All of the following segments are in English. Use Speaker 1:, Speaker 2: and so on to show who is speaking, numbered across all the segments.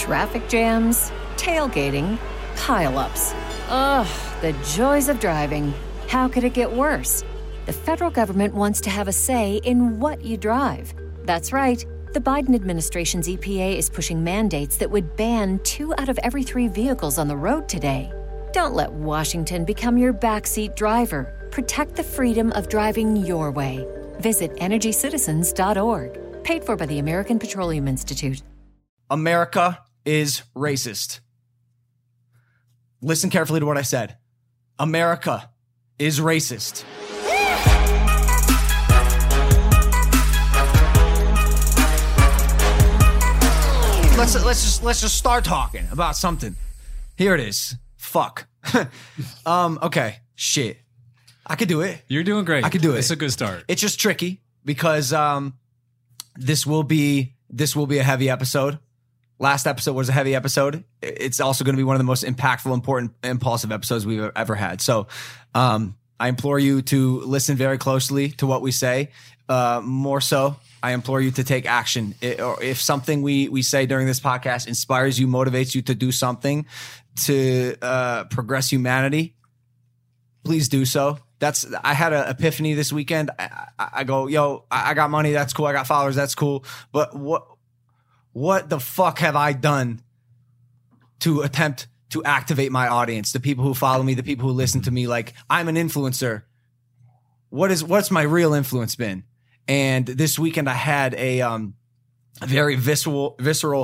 Speaker 1: Traffic jams, tailgating, pile-ups. Ugh, the joys of driving. How could it get worse? The federal government wants to have a say in what you drive. That's right. The Biden administration's EPA is pushing mandates that would ban 2 out of every 3 vehicles on the road today. Don't let Washington become your backseat driver. Protect the freedom of driving your way. Visit EnergyCitizens.org. Paid for by the American Petroleum Institute.
Speaker 2: America is racist. Listen carefully to what I said. America is racist. Let's just start talking about something. Here it is. Fuck. Okay. Shit. I could do it.
Speaker 3: You're doing great.
Speaker 2: I could do it.
Speaker 3: It's a good start.
Speaker 2: It's just tricky because this will be a heavy episode. Last episode was a heavy episode. It's also going to be one of the most impactful, important, impulsive episodes we've ever had. So I implore you to listen very closely to what we say. More so, I implore you to take action. Or if something we say during this podcast inspires you, motivates you to do something to progress humanity, please do so. I had an epiphany this weekend. I go, yo, I got money. That's cool. I got followers. That's cool. But what the fuck have I done to attempt to activate my audience, the people who follow me, the people who listen to me? Like, I'm an influencer. What's my real influence been? And this weekend I had a very visceral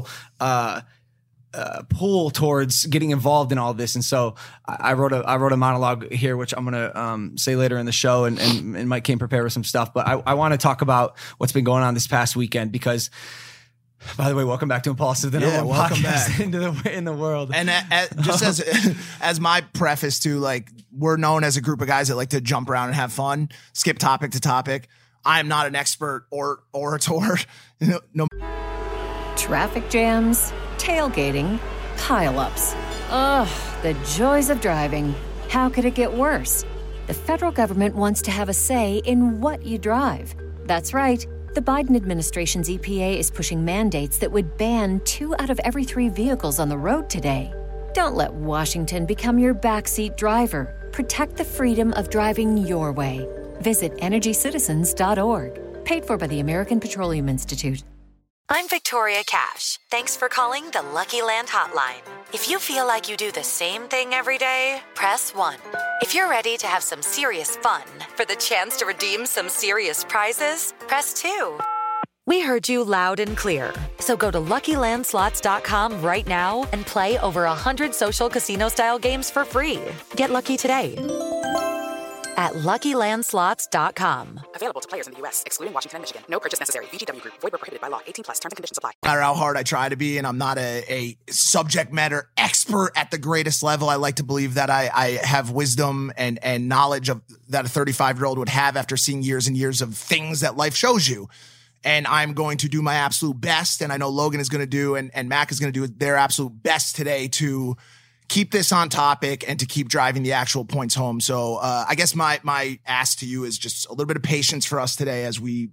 Speaker 2: pull towards getting involved in all this. And so I wrote a monologue here, which I'm going to say later in the show, and Mike came prepared with some stuff. But I want to talk about what's been going on this past weekend because, by the way, welcome back to Impulsive, the number one podcast in the world.
Speaker 4: And just as my preface to, like, we're known as a group of guys that like to jump around and have fun, skip topic to topic. I am not an expert or orator. No.
Speaker 1: Traffic jams, tailgating, pile-ups. Ugh, the joys of driving. How could it get worse? The federal government wants to have a say in what you drive. That's right. The Biden administration's EPA is pushing mandates that would ban 2 out of every 3 vehicles on the road today. Don't let Washington become your backseat driver. Protect the freedom of driving your way. Visit EnergyCitizens.org. Paid for by the American Petroleum Institute.
Speaker 5: I'm Victoria Cash. Thanks for calling the Lucky Land Hotline. If you feel like you do the same thing every day, press 1. If you're ready to have some serious fun for the chance to redeem some serious prizes, press 2. We heard you loud and clear. So go to LuckyLandSlots.com right now and play over 100 social casino-style games for free. Get lucky today at LuckyLandSlots.com.
Speaker 6: Available to players in the U.S., excluding Washington and Michigan. No purchase necessary. VGW Group. Void where prohibited by law. 18+. Terms and conditions apply.
Speaker 4: No matter how hard I try to be, and I'm not a subject matter expert at the greatest level, I like to believe that I have wisdom and knowledge of that a 35-year-old would have after seeing years and years of things that life shows you. And I'm going to do my absolute best, and I know Logan is going to do, and Mac is going to do their absolute best today to keep this on topic and to keep driving the actual points home. So I guess my ask to you is just a little bit of patience for us today as we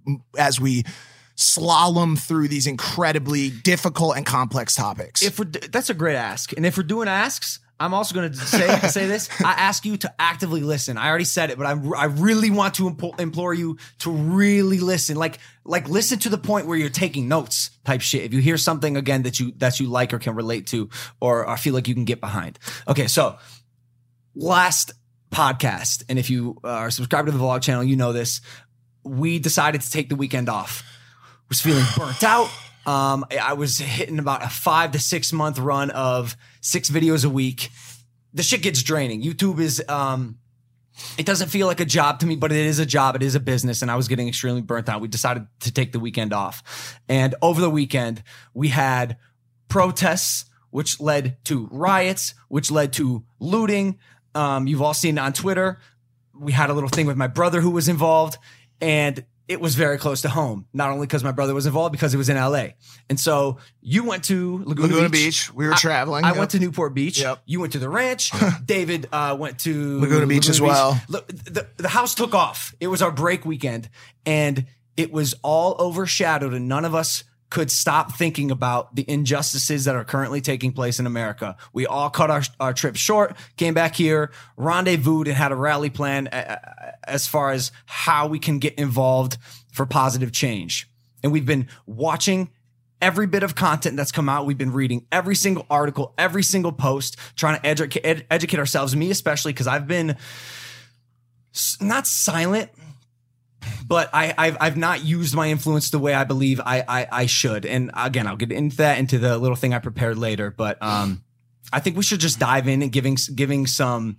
Speaker 4: slalom through these incredibly difficult and complex topics.
Speaker 2: That's a great ask. And if we're doing asks, I'm also going to say this. I ask you to actively listen. I already said it, but I really want to implore you to really listen. Like listen to the point where you're taking notes type shit. If you hear something again that you like or can relate to or feel like you can get behind. Okay, so last podcast, and if you are subscribed to the vlog channel, you know this. We decided to take the weekend off. Was feeling burnt out. I was hitting about a 5 to 6 month run of 6 videos a week. The shit gets draining. YouTube is, it doesn't feel like a job to me, but it is a job. It is a business. And I was getting extremely burnt out. We decided to take the weekend off. And over the weekend, we had protests, which led to riots, which led to looting. You've all seen it on Twitter. We had a little thing with my brother who was involved, and it was very close to home, not only because my brother was involved, because it was in LA. And so you went to Laguna Beach.
Speaker 4: We were traveling.
Speaker 2: I went to Newport Beach. Yep. You went to the ranch. David went to
Speaker 4: Laguna Beach as well.
Speaker 2: The house took off. It was our break weekend, and it was all overshadowed, and none of us could stop thinking about the injustices that are currently taking place in America. We all cut our trip short, came back here, rendezvoused, and had a rally plan as far as how we can get involved for positive change. And we've been watching every bit of content that's come out. We've been reading every single article, every single post, trying to educate ourselves, me especially, because I've been not silent, but I've not used my influence the way I believe I should. And again, I'll get into the little thing I prepared later. But I think we should just dive in and giving some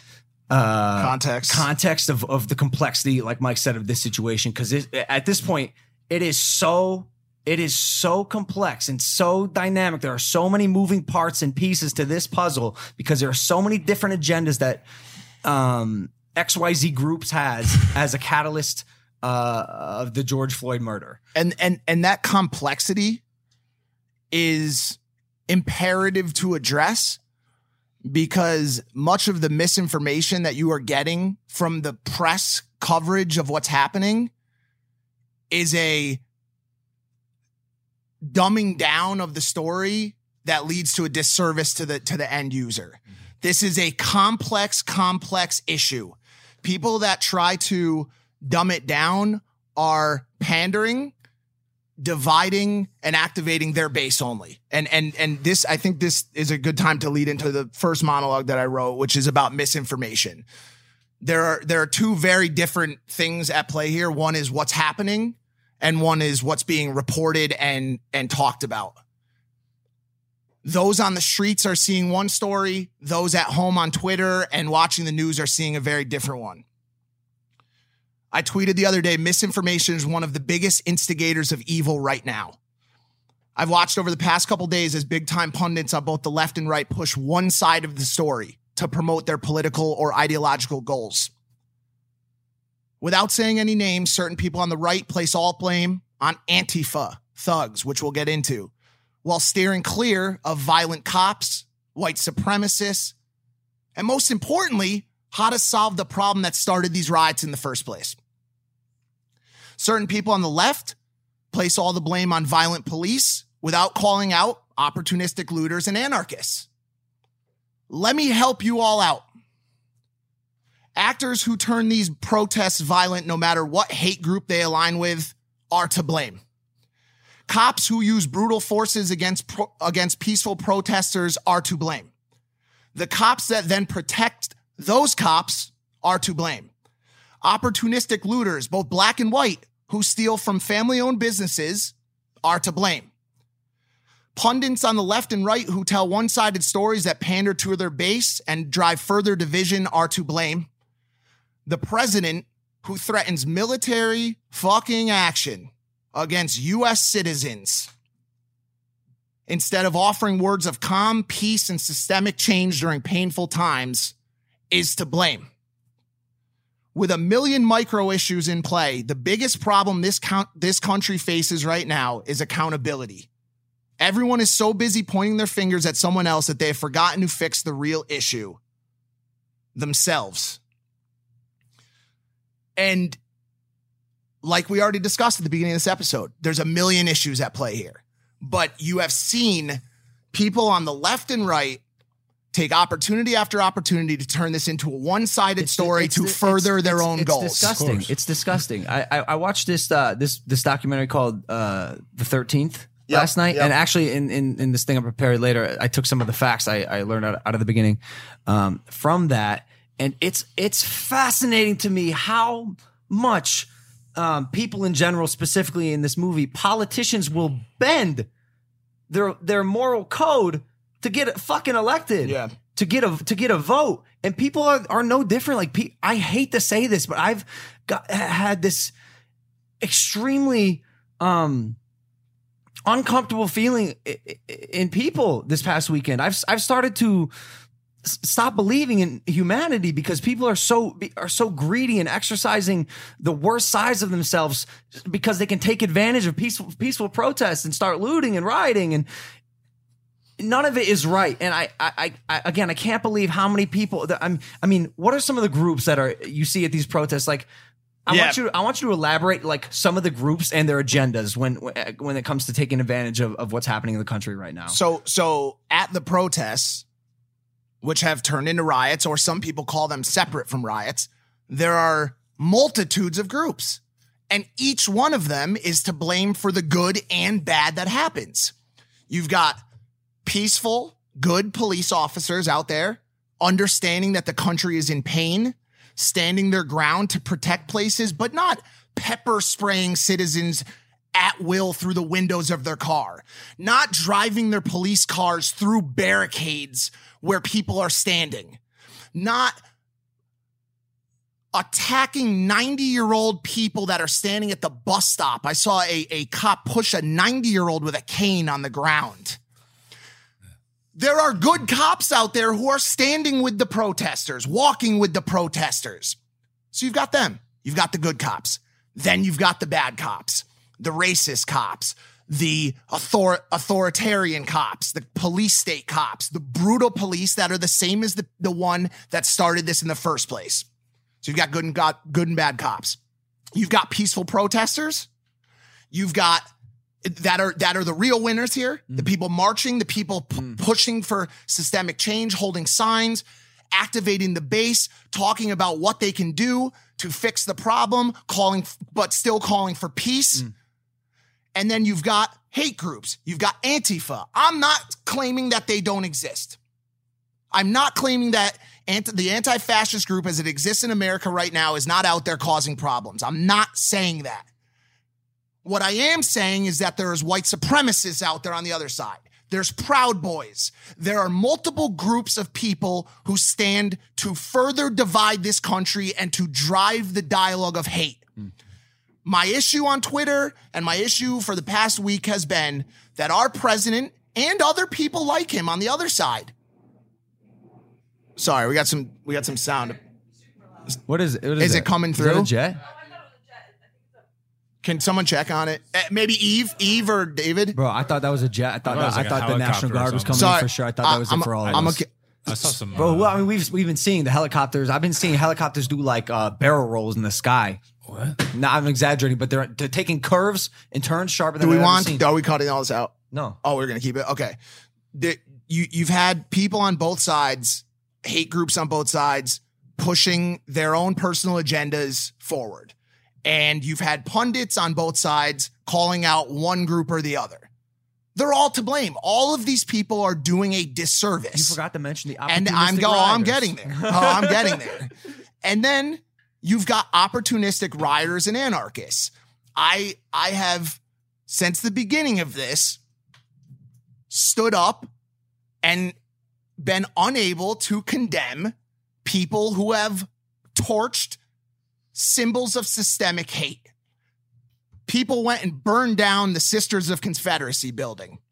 Speaker 2: context of the complexity, like Mike said, of this situation. Because at this point, it is so complex and so dynamic. There are so many moving parts and pieces to this puzzle because there are so many different agendas that XYZ Groups has as a catalyst of the George Floyd murder.
Speaker 4: And that complexity is imperative to address because much of the misinformation that you are getting from the press coverage of what's happening is a dumbing down of the story that leads to a disservice to the end user. This is a complex issue. People that try to dumb it down are pandering, dividing, and activating their base only. And this, I think this is a good time to lead into the first monologue that I wrote, which is about misinformation. There are two very different things at play here. One is what's happening, and one is what's being reported and talked about. Those on the streets are seeing one story. Those at home on Twitter and watching the news are seeing a very different one. I tweeted the other day, misinformation is one of the biggest instigators of evil right now. I've watched over the past couple days as big-time pundits on both the left and right push one side of the story to promote their political or ideological goals. Without saying any names, certain people on the right place all blame on Antifa thugs, which we'll get into, while steering clear of violent cops, white supremacists, and most importantly, how to solve the problem that started these riots in the first place. Certain people on the left place all the blame on violent police without calling out opportunistic looters and anarchists. Let me help you all out. Actors who turn these protests violent, no matter what hate group they align with, are to blame. Cops who use brutal forces against peaceful protesters are to blame. The cops that then protect those cops are to blame. Opportunistic looters, both black and white, who steal from family-owned businesses are to blame. Pundits on the left and right who tell one-sided stories that pander to their base and drive further division are to blame. The president who threatens military fucking action against U.S. citizens instead of offering words of calm, peace, and systemic change during painful times is to blame. With a million micro issues in play, the biggest problem this country faces right now is accountability. Everyone is so busy pointing their fingers at someone else that they have forgotten to fix the real issue, themselves. And like we already discussed at the beginning of this episode, there's a million issues at play here. But you have seen people on the left and right take opportunity after opportunity to turn this into a one-sided story to further their own goals.
Speaker 2: Disgusting. It's disgusting. I watched this documentary called The 13th last night, and actually in this thing I prepared later, I took some of the facts I learned out of the beginning from that, and it's fascinating to me how much people in general, specifically in this movie, politicians will bend their moral code to get fucking elected, to get a vote, and people are no different. Like, I hate to say this, but I've had this extremely uncomfortable feeling in people this past weekend. I've started to stop believing in humanity because people are so greedy and exercising the worst sides of themselves because they can take advantage of peaceful protests and start looting and rioting, and none of it is right. And I can't believe how many people I mean, what are some of the groups that you see at these protests? Like, I want you to elaborate like some of the groups and their agendas when it comes to taking advantage of what's happening in the country right now.
Speaker 4: So at the protests, which have turned into riots, or some people call them separate from riots, there are multitudes of groups. And each one of them is to blame for the good and bad that happens. You've got peaceful, good police officers out there understanding that the country is in pain, standing their ground to protect places, but not pepper spraying citizens at will through the windows of their car, not driving their police cars through barricades where people are standing, not attacking 90-year-old people that are standing at the bus stop. I saw a cop push a 90-year-old with a cane on the ground. There are good cops out there who are standing with the protesters, walking with the protesters. So you've got them. You've got the good cops. Then you've got the bad cops, the racist cops, the authoritarian cops, the police state cops, the brutal police that are the same as the one that started this in the first place. So you've got good and bad cops. You've got peaceful protesters. You've got that are the real winners here. The people marching, the people pushing for systemic change, holding signs, activating the base, talking about what they can do to fix the problem, but still calling for peace. And then you've got hate groups. You've got Antifa. I'm not claiming that they don't exist. I'm not claiming that the anti-fascist group as it exists in America right now is not out there causing problems. I'm not saying that. What I am saying is that there is white supremacists out there on the other side. There's Proud Boys. There are multiple groups of people who stand to further divide this country and to drive the dialogue of hate. My issue on Twitter and my issue for the past week has been that our president and other people like him on the other side. Sorry, we got some sound.
Speaker 2: What is it?
Speaker 4: Is it coming through?
Speaker 2: Is that a jet?
Speaker 4: Can someone check on it? Maybe Eve or David?
Speaker 2: Bro, I thought that was a jet. I thought the National
Speaker 3: helicopter or
Speaker 2: Guard was coming
Speaker 3: something.
Speaker 2: in for sure. I thought that was it for all of us.
Speaker 3: I saw some.
Speaker 2: Bro, well, I mean, we've been seeing the helicopters. I've been seeing helicopters do like barrel rolls in the sky.
Speaker 3: What?
Speaker 2: No, I'm exaggerating, but they're taking curves and turns sharper than I've ever seen.
Speaker 4: Are we cutting all this out?
Speaker 2: No.
Speaker 4: Oh, we're gonna keep it. Okay. You've had people on both sides, hate groups on both sides, pushing their own personal agendas forward. And you've had pundits on both sides calling out one group or the other. They're all to blame. All of these people are doing a disservice.
Speaker 2: You forgot to mention the opportunistic
Speaker 4: And I'm getting there. I'm getting there. And then you've got opportunistic rioters and anarchists. I have, since the beginning of this, stood up and been unable to condemn people who have torched symbols of systemic hate. People went and burned down the Sisters of Confederacy building.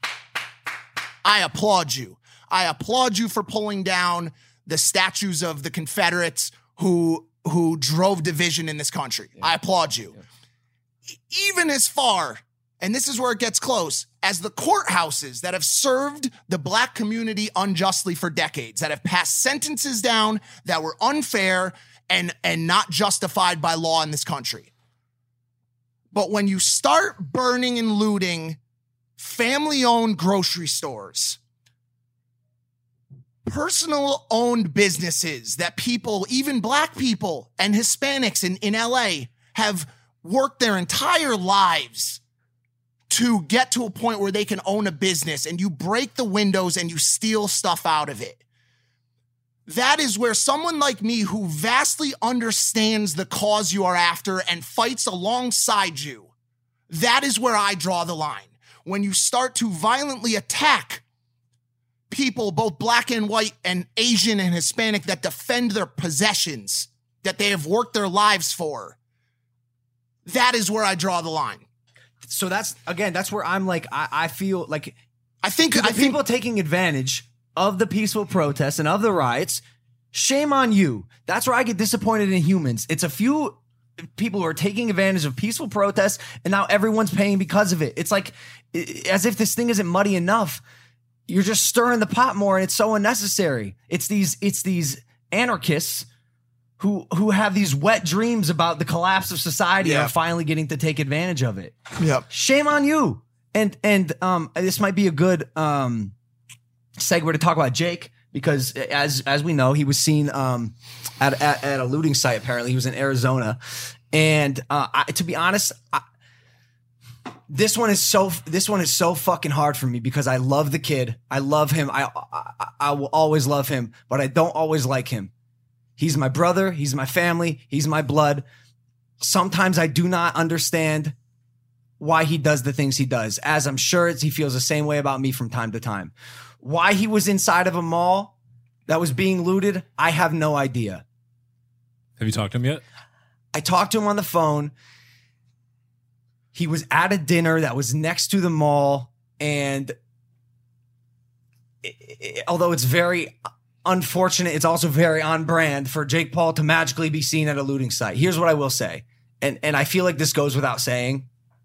Speaker 4: I applaud you. I applaud you for pulling down the statues of the Confederates who drove division in this country. Yeah. I applaud you. Yeah. Even as far, and this is where it gets close, as the courthouses that have served the black community unjustly for decades, that have passed sentences down that were unfair and not justified by law in this country. But when you start burning and looting family-owned grocery stores, personal-owned businesses that people, even black people and Hispanics in LA, have worked their entire lives to get to a point where they can own a business, and you break the windows and you steal stuff out of it. That is where someone like me, who vastly understands the cause you are after and fights alongside you, that is where I draw the line. When you start to violently attack people, both black and white and Asian and Hispanic, that defend their possessions that they have worked their lives for, that is where I draw the line.
Speaker 2: So that's where I'm like, I feel like
Speaker 4: I think
Speaker 2: people taking advantage of the peaceful protests and of the riots, shame on you. That's where I get disappointed in humans. It's a few people who are taking advantage of peaceful protests, and now everyone's paying because of it. It's like, as if this thing isn't muddy enough. You're just stirring the pot more, and it's so unnecessary. It's these anarchists who have these wet dreams about the collapse of society
Speaker 4: Yeah.
Speaker 2: are finally getting to take advantage of it.
Speaker 4: Yep.
Speaker 2: Shame on you. And this might be a good segue to talk about Jake, because as we know, he was seen at a looting site. Apparently, he was in Arizona, and to be honest, this one is so fucking hard for me because I love the kid. I love him. I will always love him, but I don't always like him. He's my brother. He's my family. He's my blood. Sometimes I do not understand why he does the things he does, as I'm sure he feels the same way about me from time to time. Why he was inside of a mall that was being looted, I have no idea.
Speaker 3: Have you talked to him yet?
Speaker 2: I talked to him on the phone. He was at a dinner that was next to the mall, and although it's very unfortunate, it's also very on brand for Jake Paul to magically be seen at a looting site. Here's what I will say, and I feel like this goes without saying.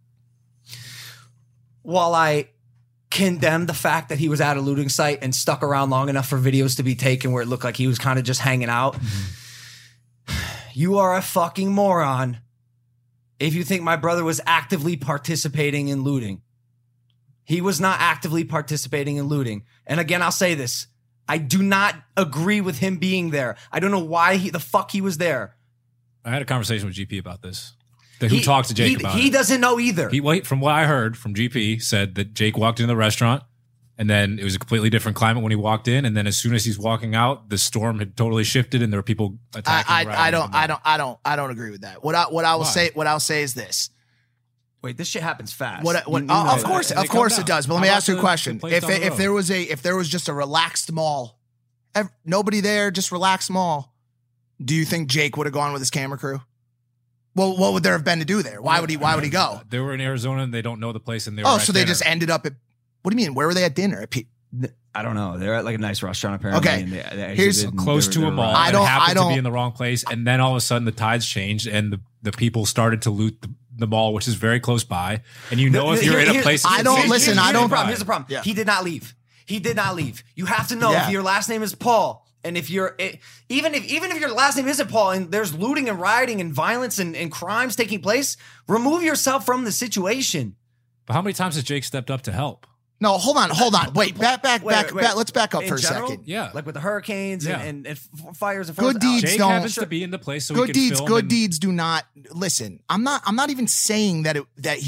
Speaker 2: While I condemn the fact that he was at a looting site and stuck around long enough for videos to be taken where it looked like he was kind of just hanging out, you are a fucking moron if you think my brother was actively participating in looting. He was not actively participating in looting. And again, I'll say this. I do not agree with him being there. I don't know why the fuck he was there.
Speaker 3: I had a conversation with GP about this. Who talked to Jake about it?
Speaker 2: He doesn't know either.
Speaker 3: From what I heard from GP, said that Jake walked into the restaurant, and then it was a completely different climate when he walked in, and then as soon as he's walking out, the storm had totally shifted, and there were people attacking.
Speaker 4: I don't agree with that. What I'll say is this.
Speaker 2: Wait, this shit happens fast.
Speaker 4: Of course it does. But let me ask you a question. If there was just a relaxed mall, nobody there, just relaxed mall, do you think Jake would have gone with his camera crew? Well, what would there have been to do there? Why would he go?
Speaker 3: They were in Arizona and they don't know the place, and they were
Speaker 4: so they just ended up at. What do you mean? Where were they at dinner?
Speaker 2: I don't know. They're at like a nice restaurant apparently.
Speaker 4: Okay,
Speaker 2: and
Speaker 3: here's close to a mall.
Speaker 4: I
Speaker 3: happened to be in the wrong place, and then all of a sudden the tides changed, and the people started to loot the mall, which is very close by. And if you're in a place,
Speaker 4: I don't listen. I don't.
Speaker 2: Here's the problem. Yeah. He did not leave. You have to know
Speaker 4: Yeah.
Speaker 2: if your last name is Paul. And if you're even if your last name isn't Paul and there's looting and rioting and violence and crimes taking place, remove yourself from the situation.
Speaker 3: But how many times has Jake stepped up to help?
Speaker 4: No, hold on. Wait, back. Let's back up
Speaker 2: In
Speaker 4: for
Speaker 2: general?
Speaker 4: a second.
Speaker 3: Yeah,
Speaker 2: like with the hurricanes
Speaker 3: Yeah.
Speaker 2: and fires and
Speaker 4: Good deeds
Speaker 3: Jake
Speaker 4: don't.
Speaker 3: happens to be in the place, so
Speaker 4: Good
Speaker 3: he can
Speaker 4: deeds.
Speaker 3: film
Speaker 4: Good
Speaker 3: and-
Speaker 4: deeds do not. Listen, I'm not even saying that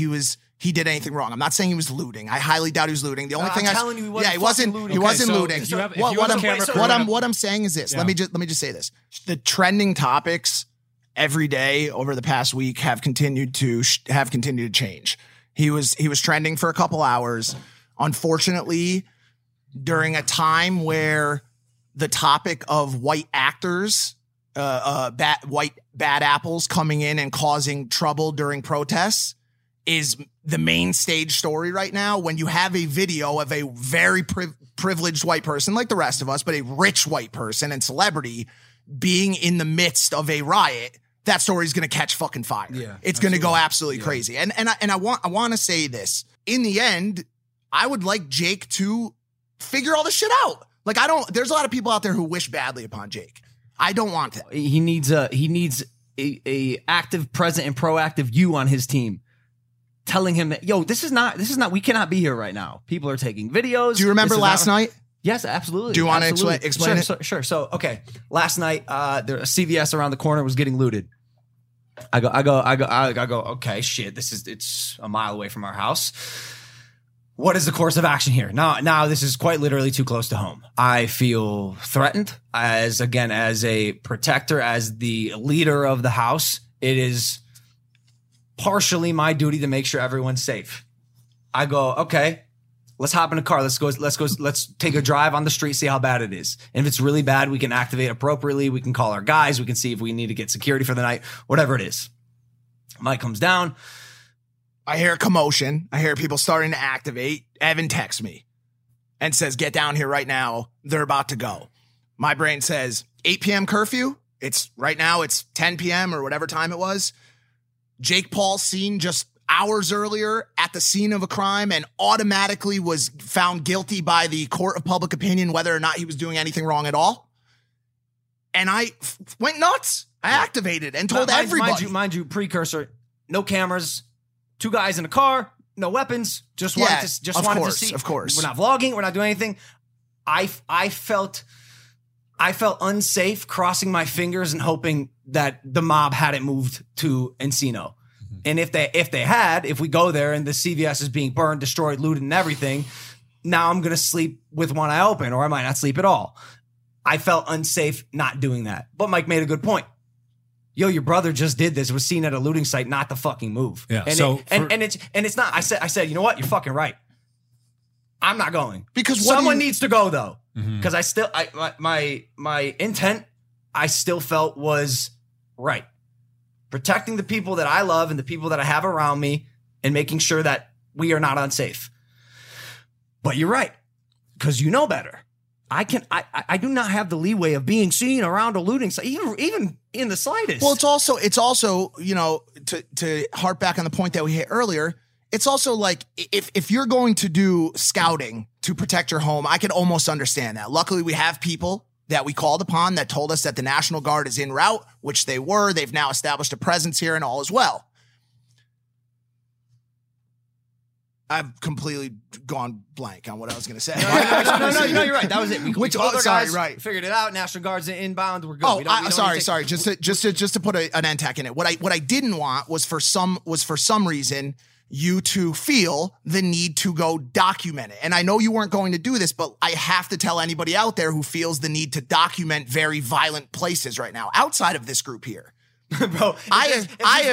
Speaker 4: he did anything wrong. I'm not saying he was looting. I highly doubt he was looting. The only thing
Speaker 2: I'm telling you, he wasn't
Speaker 4: he wasn't
Speaker 2: fucking looting.
Speaker 4: He wasn't
Speaker 3: Okay, so
Speaker 4: looting.
Speaker 3: if you have- if you have a camera crew-
Speaker 4: What I'm saying is this.
Speaker 3: Yeah.
Speaker 4: Let me just say this. The trending topics every day over the past week have continued to change. He was trending for a couple hours. Unfortunately, during a time where the topic of white actors, bad apples coming in and causing trouble during protests is the main stage story right now, when you have a video of a very privileged white person like the rest of us, but a rich white person and celebrity being in the midst of a riot, that story is going to catch fucking fire.
Speaker 2: Yeah,
Speaker 4: it's going to go absolutely crazy. And I want to say this. In the end, I would like Jake to figure all this shit out. Like, there's a lot of people out there who wish badly upon Jake. I don't want that.
Speaker 2: He needs a active, present, and proactive you on his team, telling him that, yo, this is not, we cannot be here right now. People are taking videos.
Speaker 4: Do you remember last night?
Speaker 2: Yes, absolutely.
Speaker 4: Do you want to
Speaker 2: Absolutely.
Speaker 4: explain it?
Speaker 2: Sure. So, okay. Last night, there a CVS around the corner was getting looted. I go, okay, shit, it's a mile away from our house. What is the course of action here? Now this is quite literally too close to home. I feel threatened as a protector, as the leader of the house. It is partially my duty to make sure everyone's safe. I go, okay, let's hop in a car. Let's take a drive on the street, see how bad it is. And if it's really bad, we can activate appropriately. We can call our guys. We can see if we need to get security for the night, whatever it is. Mike comes down.
Speaker 4: I hear a commotion. I hear people starting to activate. Evan texts me and says, get down here right now. They're about to go. My brain says 8 p.m. curfew. It's right now. It's 10 p.m. or whatever time it was. Jake Paul seen just hours earlier at the scene of a crime and automatically was found guilty by the court of public opinion, whether or not he was doing anything wrong at all. And I went nuts. I activated and told everybody.
Speaker 2: Mind you, precursor, no cameras, 2 guys in a car, no weapons. Just wanted to see.
Speaker 4: Of course.
Speaker 2: We're not vlogging. We're not doing anything. I felt unsafe crossing my fingers and hoping that the mob hadn't moved to Encino. Mm-hmm. And if we go there and the CVS is being burned, destroyed, looted and everything, now I'm going to sleep with one eye open, or I might not sleep at all. I felt unsafe not doing that. But Mike made a good point. Yo, your brother just did this. Was seen at a looting site, not the fucking move.
Speaker 3: Yeah.
Speaker 2: And it's not. I said, you know what? You're fucking right. I'm not going
Speaker 4: because
Speaker 2: someone needs to go though. Because my intent, I still felt was right. Protecting the people that I love and the people that I have around me, and making sure that we are not unsafe. But you're right, because you know better. I do not have the leeway of being seen around a looting site, even in the slightest.
Speaker 4: Well, it's also, you know, to harp back on the point that we hit earlier, it's also like if you're going to do scouting to protect your home, I can almost understand that. Luckily, we have people that we called upon that told us that the National Guard is en route, which they were. They've now established a presence here and all is well. I've completely gone blank on what I was going to say.
Speaker 2: No, you're right. That was it. We told our guys,
Speaker 4: right.
Speaker 2: Figured it out. National Guard's inbound. We're good.
Speaker 4: Sorry. Just to put an end tech in it. What I didn't want was for some reason you to feel the need to go document it. And I know you weren't going to do this, but I have to tell anybody out there who feels the need to document very violent places right now outside of this group here.
Speaker 2: Bro,
Speaker 4: I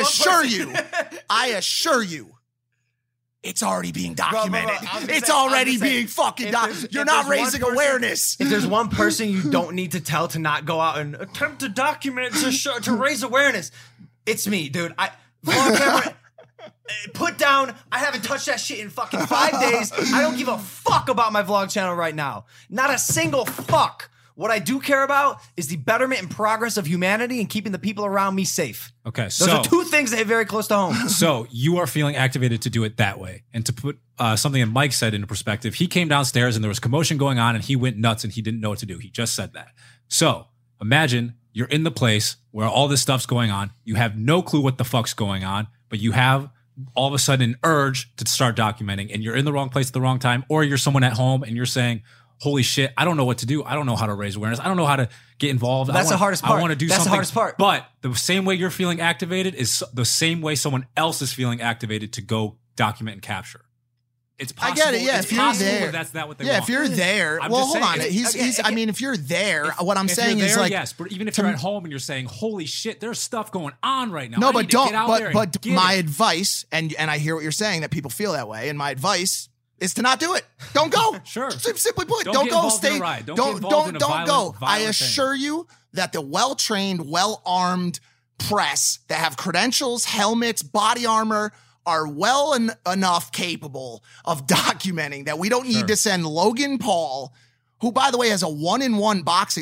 Speaker 4: assure you, it's already being documented. It's already being fucking documented. You're not raising awareness.
Speaker 2: If there's one person you don't need to tell to not go out and attempt to document to raise awareness, it's me, dude. Vlog camera, put down. I haven't touched that shit in fucking 5 days. I don't give a fuck about my vlog channel right now. Not a single fuck. What I do care about is the betterment and progress of humanity and keeping the people around me safe.
Speaker 3: Okay,
Speaker 2: those are 2 things that hit very close to home.
Speaker 3: So you are feeling activated to do it that way. And to put something that Mike said into perspective, he came downstairs and there was commotion going on and he went nuts and he didn't know what to do. He just said that. So imagine you're in the place where all this stuff's going on. You have no clue what the fuck's going on, but you have all of a sudden an urge to start documenting, and you're in the wrong place at the wrong time, or you're someone at home and you're saying, holy shit, I don't know what to do. I don't know how to raise awareness. I don't know how to get involved.
Speaker 2: That's the hardest part.
Speaker 3: I want to do
Speaker 2: something.
Speaker 3: That's
Speaker 2: the hardest part.
Speaker 3: But the same way you're feeling activated is the same way someone else is feeling activated to go document and capture. It's possible.
Speaker 4: I get it. Yeah, if you're there,
Speaker 3: that's not what they want.
Speaker 4: If you're there, hold on. I mean, if you're there, what I'm saying is like,
Speaker 3: yes, but even if you're at home and you're saying, holy shit, there's stuff going on right now.
Speaker 4: No, but don't. But my advice, and I hear what you're saying, that people feel that way, and my advice is to not do it. Don't go.
Speaker 3: Sure.
Speaker 4: Simply put, don't go. Stay. Don't go. I assure you that the well-trained, well-armed press that have credentials, helmets, body armor are well enough capable of documenting that we don't need to send Logan Paul, who, by the way, has an 0-1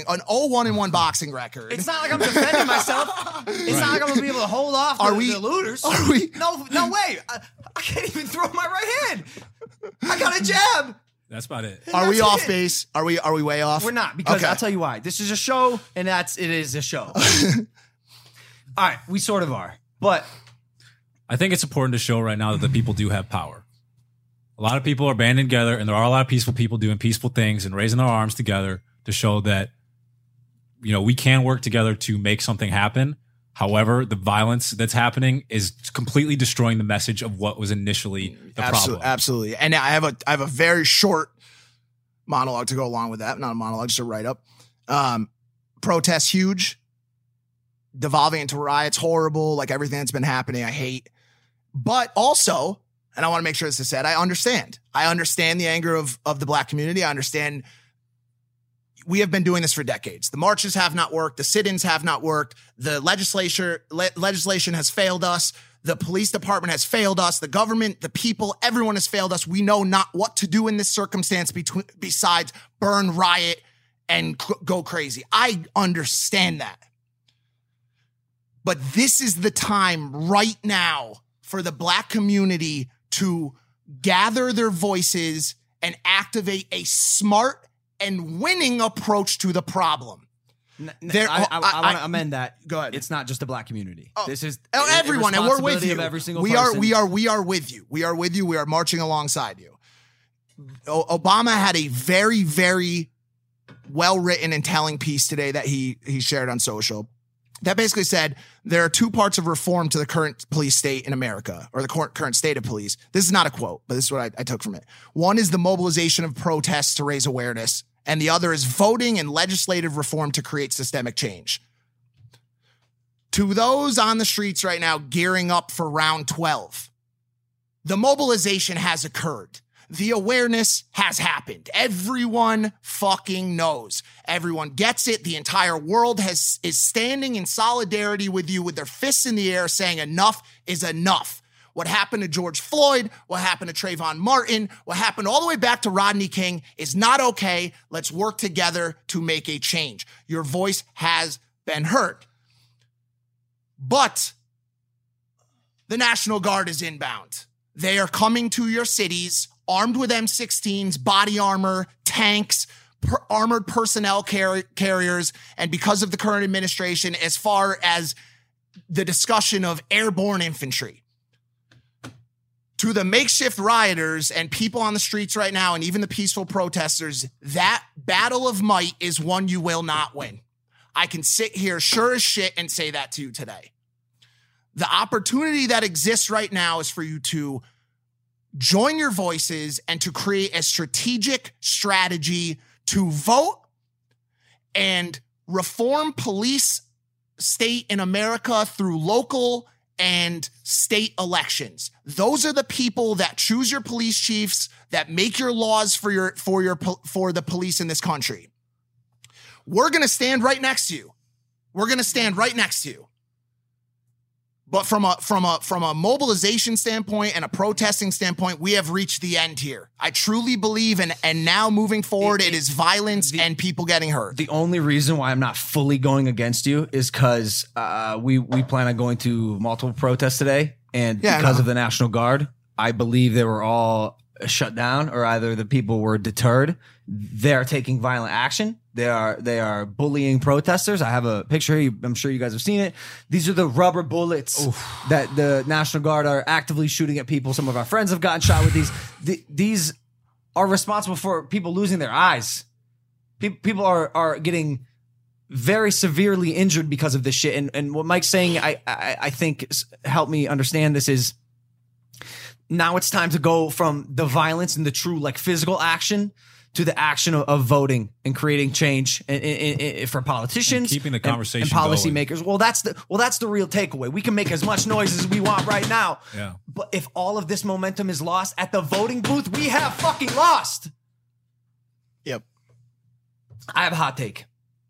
Speaker 4: boxing record.
Speaker 2: It's not like I'm defending myself. It's not like I'm going to be able to hold off the looters.
Speaker 4: Are we?
Speaker 2: No way. I can't even throw my right hand. I got a jab.
Speaker 3: That's about it.
Speaker 4: Are we off base? Are we way off?
Speaker 2: We're not, because I'll tell you why. This is a show, and it is a show. All right, we sort of are. But
Speaker 3: I think it's important to show right now that the people do have power. A lot of people are banding together, and there are a lot of peaceful people doing peaceful things and raising their arms together to show that, you know, we can work together to make something happen. However, the violence that's happening is completely destroying the message of what was initially the problem.
Speaker 4: Absolutely. And I have a very short monologue to go along with that. Not a monologue, just a write-up. Protests huge. Devolving into riots, horrible, like everything that's been happening, I hate. But also, and I want to make sure this is said, I understand. I understand the anger of the Black community. I understand we have been doing this for decades. The marches have not worked. The sit-ins have not worked. The legislation has failed us. The police department has failed us. The government, the people, everyone has failed us. We know not what to do in this circumstance besides burn, riot, and go crazy. I understand that. But this is the time right now for the Black community to gather their voices and activate a smart and winning approach to the problem.
Speaker 2: I want to amend that.
Speaker 4: Go ahead.
Speaker 2: It's not just the black community. This is
Speaker 4: everyone, and we're with you.
Speaker 2: Of every single
Speaker 4: we
Speaker 2: person.
Speaker 4: are with you. We are with you. We are marching alongside you. Obama had a very, very well-written and telling piece today that he shared on social that basically said there are two parts of reform to the current police state in America, or the current state of police. This is not a quote, but this is what I took from it. One is the mobilization of protests to raise awareness, and the other is voting and legislative reform to create systemic change. To those on the streets right now gearing up for round 12, the mobilization has occurred. The awareness has happened. Everyone fucking knows. Everyone gets it. The entire world is standing in solidarity with you with their fists in the air saying enough is enough. What happened to George Floyd, what happened to Trayvon Martin, what happened all the way back to Rodney King is not okay. Let's work together to make a change. Your voice has been heard. But the National Guard is inbound. They are coming to your cities armed with M16s, body armor, tanks, armored personnel carriers, and because of the current administration, as far as the discussion of airborne infantry. To the makeshift rioters and people on the streets right now, and even the peaceful protesters, that battle of might is one you will not win. I can sit here sure as shit and say that to you today. The opportunity that exists right now is for you to join your voices and to create a strategic strategy to vote and reform police state in America through local and state elections. Those are the people that choose your police chiefs, that make your laws for the police in this country. We're going to stand right next to you. We're going to stand right next to you. But from a mobilization standpoint and a protesting standpoint, we have reached the end here. I truly believe, and now moving forward, it is violence and people getting hurt.
Speaker 2: The only reason why I'm not fully going against you is because we plan on going to multiple protests today, and because of the National Guard, I believe they were all shut down, or either the people were deterred. They're taking violent action. They are bullying protesters. I have a picture here. I'm sure you guys have seen it. These are the rubber bullets that the National Guard are actively shooting at people. Some of our friends have gotten shot with these. These are responsible for people losing their eyes. People are getting very severely injured because of this shit. And what Mike's saying, I think helped me understand this is now it's time to go from the violence and the true like physical action to the action of voting and creating change for politicians,
Speaker 3: and keeping the conversation
Speaker 2: and policymakers. Well, that's the real takeaway. We can make as much noise as we want right now.
Speaker 3: Yeah.
Speaker 2: But if all of this momentum is lost at the voting booth, we have fucking lost.
Speaker 4: Yep.
Speaker 2: I have a hot take.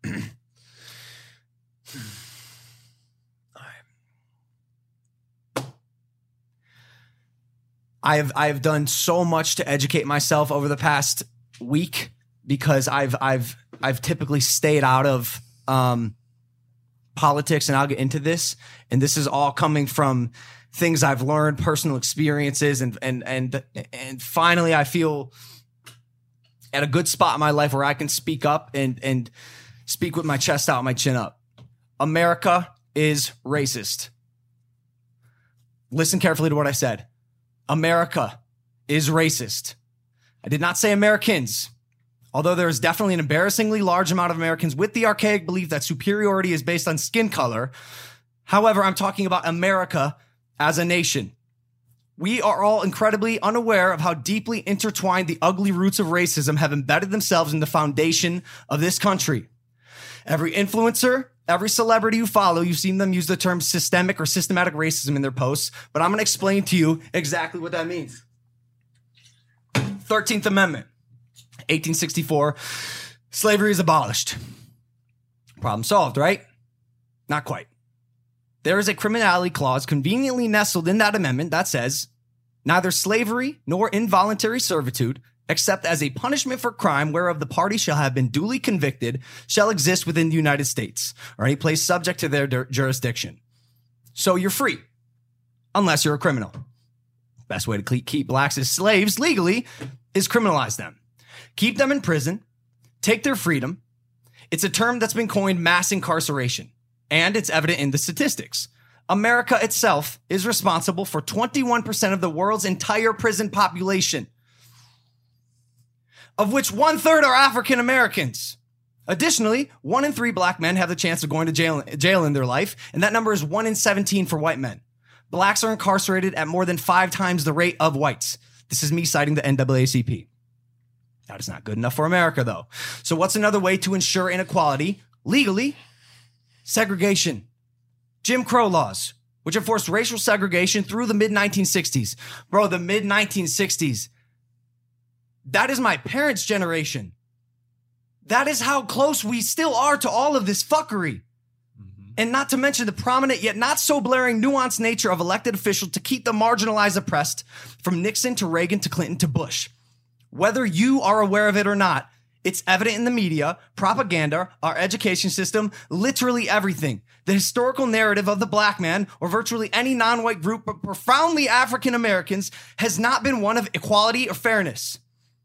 Speaker 2: I've done so much to educate myself over the past week because I've typically stayed out of politics, and I'll get into this. And this is all coming from things I've learned, personal experiences, and finally I feel at a good spot in my life where I can speak up and speak with my chest out, my chin up. America is racist. Listen carefully to what I said. America is racist. I did not say Americans, although there is definitely an embarrassingly large amount of Americans with the archaic belief that superiority is based on skin color. However, I'm talking about America as a nation. We are all incredibly unaware of how deeply intertwined the ugly roots of racism have embedded themselves in the foundation of this country. Every influencer, every celebrity you follow, you've seen them use the term systemic or systematic racism in their posts, but I'm going to explain to you exactly what that means. 13th Amendment, 1864, slavery is abolished. Problem solved, right? Not quite. There is a criminality clause conveniently nestled in that amendment that says, neither slavery nor involuntary servitude, except as a punishment for crime whereof the party shall have been duly convicted, shall exist within the United States, or any place subject to their jurisdiction. So you're free, unless you're a criminal. Best way to keep blacks as slaves legally is criminalize them. Keep them in prison, take their freedom, It's a term that's been coined mass incarceration, and it's evident in the statistics. America itself is responsible for 21% of the world's entire prison population, of which 1/3 are African Americans. Additionally, 1 in 3 black men have the chance of going to jail in their life, and that number is 1 in 17 for white men. Blacks are incarcerated at more than 5 times the rate of whites. This is me citing the NAACP. That is not good enough for America, though. So what's another way to ensure inequality legally? Segregation. Jim Crow laws, which enforced racial segregation through the mid-1960s. Bro, the mid-1960s. That is my parents' generation. That is how close we still are to all of this fuckery. And not to mention the prominent yet not so blaring nuanced nature of elected officials to keep the marginalized oppressed, from Nixon to Reagan to Clinton to Bush. Whether you are aware of it or not, it's evident in the media, propaganda, our education system, literally everything. The historical narrative of the black man, or virtually any non-white group but profoundly African Americans, has not been one of equality or fairness.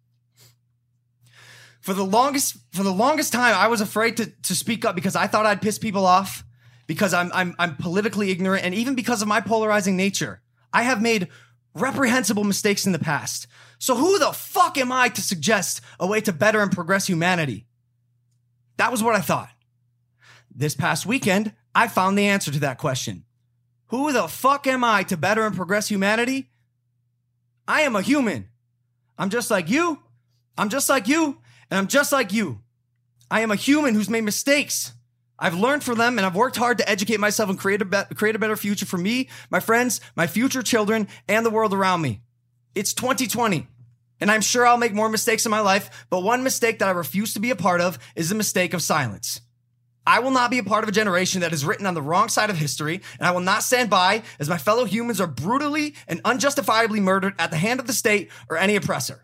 Speaker 2: For the longest time, I was afraid to speak up because I thought I'd piss people off, because I'm politically ignorant, and even because of my polarizing nature. I have made reprehensible mistakes in the past. So who the fuck am I to suggest a way to better and progress humanity? That was what I thought. This past weekend, I found the answer to that question. Who the fuck am I to better and progress humanity? I am a human. I'm just like you. I'm just like you. And I'm just like you. I am a human who's made mistakes. I've learned from them, and I've worked hard to educate myself and create a better future for me, my friends, my future children, and the world around me. It's 2020, and I'm sure I'll make more mistakes in my life, but one mistake that I refuse to be a part of is the mistake of silence. I will not be a part of a generation that is written on the wrong side of history, and I will not stand by as my fellow humans are brutally and unjustifiably murdered at the hand of the state or any oppressor.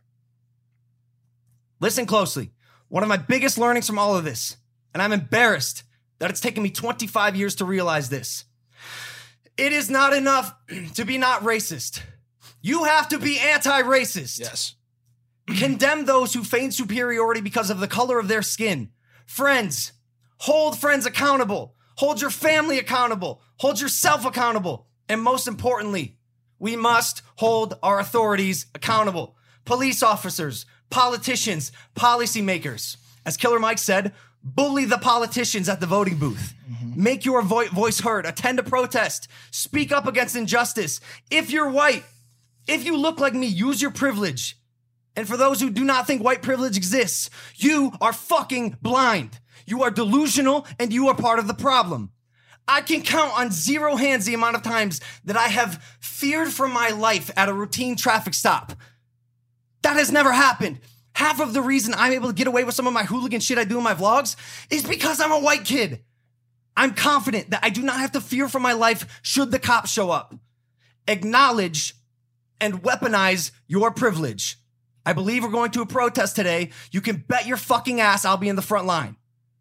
Speaker 2: Listen closely. One of my biggest learnings from all of this, and I'm embarrassed that it's taken me 25 years to realize this. It is not enough to be not racist. You have to be anti-racist.
Speaker 4: Yes.
Speaker 2: Condemn those who feign superiority because of the color of their skin. Friends, hold friends accountable. Hold your family accountable. Hold yourself accountable. And most importantly, we must hold our authorities accountable. Police officers, politicians, policymakers. As Killer Mike said, bully the politicians at the voting booth. Make your voice heard. Attend a protest. Speak up against injustice. If you're white, if you look like me, use your privilege. And for those who do not think white privilege exists, you are fucking blind. You are delusional, and you are part of the problem. I can count on 0 hands the amount of times that I have feared for my life at a routine traffic stop. That has never happened. Half of the reason I'm able to get away with some of my hooligan shit I do in my vlogs is because I'm a white kid. I'm confident that I do not have to fear for my life should the cops show up. Acknowledge and weaponize your privilege. I believe we're going to a protest today. You can bet your fucking ass I'll be in the front line.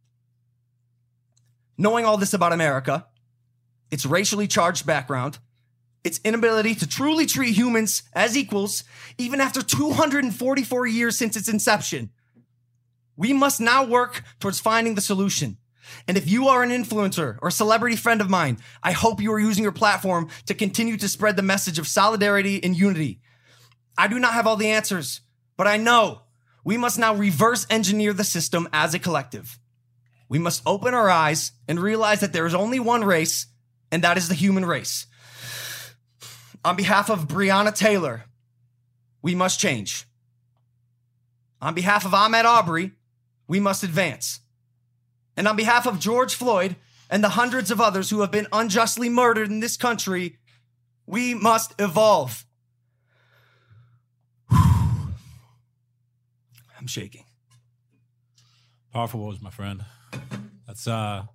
Speaker 2: Knowing all this about America, its racially charged background, its inability to truly treat humans as equals, even after 244 years since its inception, we must now work towards finding the solution. And if you are an influencer or a celebrity friend of mine, I hope you are using your platform to continue to spread the message of solidarity and unity. I do not have all the answers, but I know we must now reverse engineer the system as a collective. We must open our eyes and realize that there is only one race, and that is the human race. On behalf of Breonna Taylor, we must change. On behalf of Ahmaud Arbery, we must advance. And on behalf of George Floyd and the hundreds of others who have been unjustly murdered in this country, we must evolve. I'm shaking.
Speaker 3: Powerful words, my friend. That's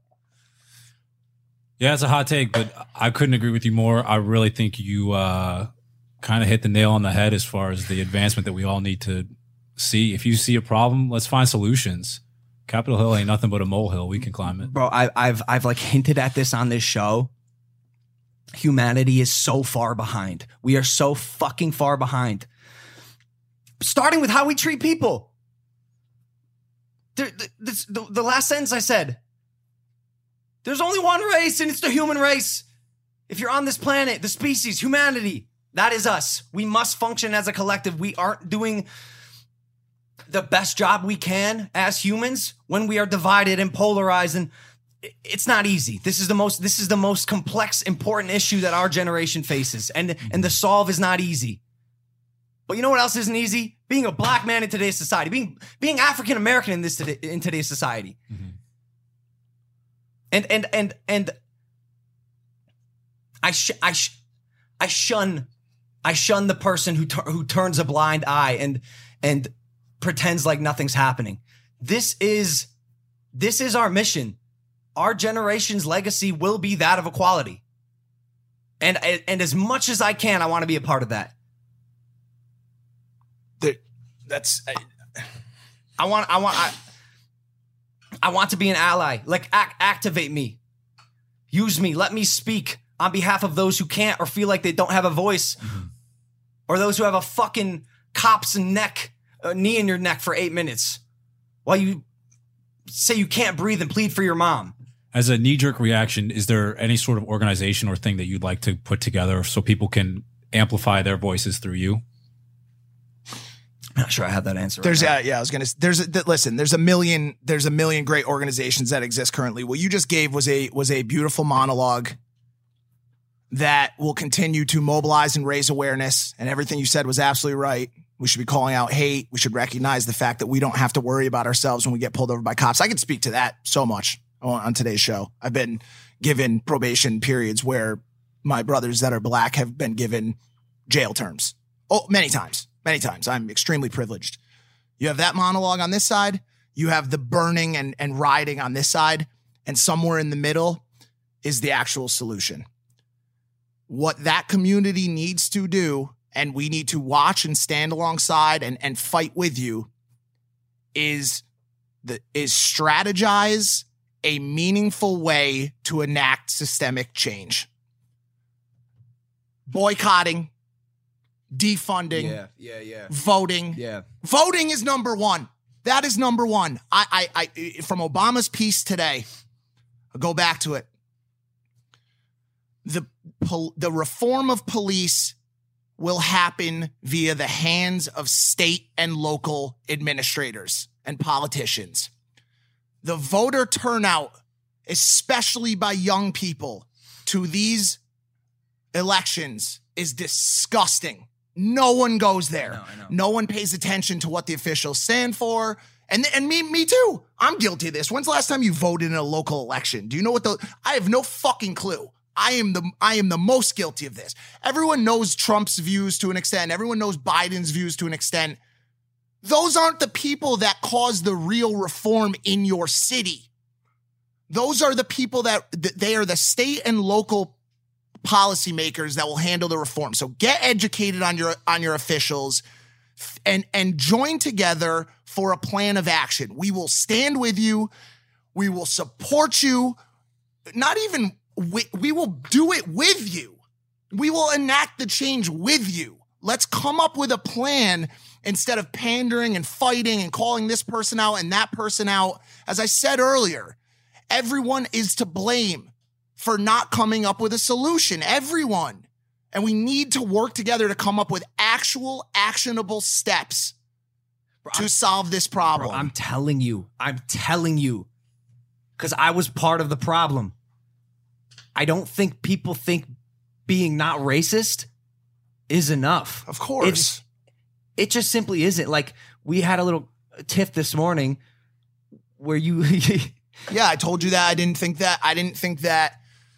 Speaker 3: yeah, it's a hot take, but I couldn't agree with you more. I really think you kind of hit the nail on the head as far as the advancement that we all need to see. If you see a problem, let's find solutions. Capitol Hill ain't nothing but a molehill. We can climb it.
Speaker 2: Bro, I've like hinted at this on this show. Humanity is so far behind. We are so fucking far behind. Starting with how we treat people. the last sentence I said, there's only one race, and it's the human race. If you're on this planet, the species, humanity, that is us. We must function as a collective. We aren't doing the best job we can as humans when we are divided and polarized, and it's not easy. This is the most complex, important issue that our generation faces, and the solve is not easy. But you know what else isn't easy? Being a black man in today's society, being African American in today's society, and I shun the person who turns a blind eye and pretends like nothing's happening. This is our mission. Our generation's legacy will be that of equality. And as much as I can, I want to be a part of that. I want to be an ally. Like, activate me. Use me. Let me speak on behalf of those who can't or feel like they don't have a voice. Or those who have a fucking cop's knee in your neck for 8 minutes while you say you can't breathe and plead for your mom.
Speaker 3: As a knee-jerk reaction, is there any sort of organization or thing that you'd like to put together so people can amplify their voices through you?
Speaker 2: I'm not sure I have that answer.
Speaker 4: Listen, there's a million great organizations that exist currently. What you just gave was a beautiful monologue that will continue to mobilize and raise awareness. And everything you said was absolutely right. We should be calling out hate. We should recognize the fact that we don't have to worry about ourselves when we get pulled over by cops. I could speak to that so much on today's show. I've been given probation periods where my brothers that are black have been given jail terms. Oh, many times. I'm extremely privileged. You have that monologue on this side. You have the burning and rioting on this side. And somewhere in the middle is the actual solution. What that community needs to do, and we need to watch and stand alongside and fight with you, is strategize a meaningful way to enact systemic change. Boycotting, defunding, voting. Yeah. Voting is number one. That is number one. I from Obama's piece today, I'll go back to it. The reform of police will happen via the hands of state and local administrators and politicians. The voter turnout, especially by young people, to these elections is disgusting. No one goes there. I know. No one pays attention to what the officials stand for. And me too. I'm guilty of this. When's the last time you voted in a local election? Do you know what I have no fucking clue. I am the most guilty of this. Everyone knows Trump's views to an extent. Everyone knows Biden's views to an extent. Those aren't the people that cause the real reform in your city. Those are the people that they are the state and local policymakers that will handle the reform. So get educated on your officials and join together for a plan of action. We will stand with you. We will support you. We will do it with you. We will enact the change with you. Let's come up with a plan instead of pandering and fighting and calling this person out and that person out. As I said earlier, everyone is to blame for not coming up with a solution. Everyone. And we need to work together to come up with actual actionable steps to solve this problem.
Speaker 2: Bro, I'm telling you, because I was part of the problem. I don't think people think being not racist is enough.
Speaker 4: Of course.
Speaker 2: It just simply isn't. Like, we had a little tiff this morning where you...
Speaker 4: Yeah, I told you that. I didn't think that,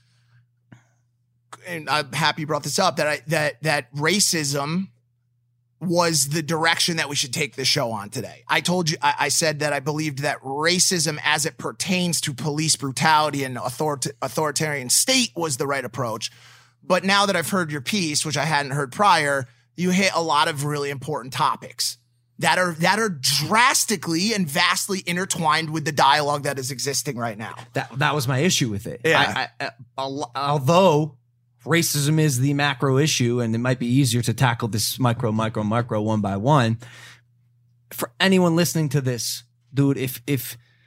Speaker 4: and I'm happy you brought this up, that racism was the direction that we should take the show on today. I told you, I said that I believed that racism as it pertains to police brutality and authoritarian state was the right approach. But now that I've heard your piece, which I hadn't heard prior, you hit a lot of really important topics that are drastically and vastly intertwined with the dialogue that is existing right now.
Speaker 2: That was my issue with it.
Speaker 4: Yeah.
Speaker 2: Although racism is the macro issue, and it might be easier to tackle this micro one by one. For anyone listening to this, dude, if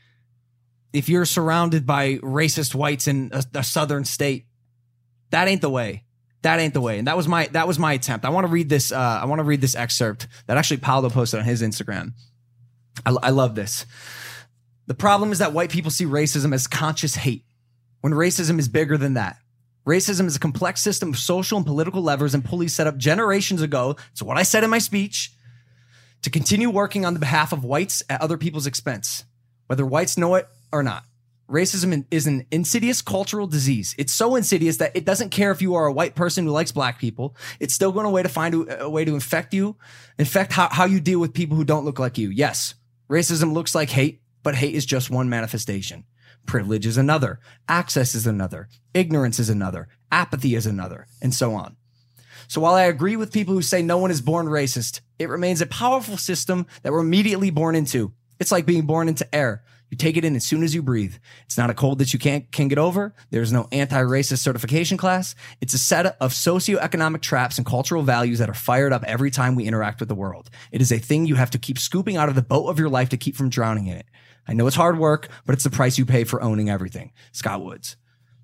Speaker 2: if you're surrounded by racist whites in a southern state. That ain't the way. That ain't the way. And that was my attempt. I want to read this. I want to read this excerpt that actually Paolo posted on his Instagram. I love this. The problem is that white people see racism as conscious hate, when racism is bigger than that. Racism is a complex system of social and political levers and pulleys set up generations ago. It's what I said in my speech, to continue working on the behalf of whites at other people's expense, whether whites know it or not. Racism is an insidious cultural disease. It's so insidious that it doesn't care if you are a white person who likes black people. It's still going to find a way to infect how you deal with people who don't look like you. Yes, racism looks like hate, but hate is just one manifestation. Privilege is another. Access is another. Ignorance is another. Apathy is another, and so on. So while I agree with people who say no one is born racist, it remains a powerful system that we're immediately born into. It's like being born into air. You take it in as soon as you breathe. It's not a cold that you can get over. There's no anti-racist certification class. It's a set of socioeconomic traps and cultural values that are fired up every time we interact with the world. It is a thing you have to keep scooping out of the boat of your life to keep from drowning in it. I know it's hard work, but it's the price you pay for owning everything. Scott Woods.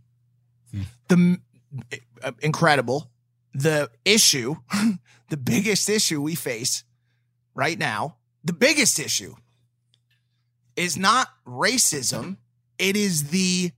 Speaker 4: Incredible. The issue, the biggest issue we face right now, the biggest issue is not racism. It is the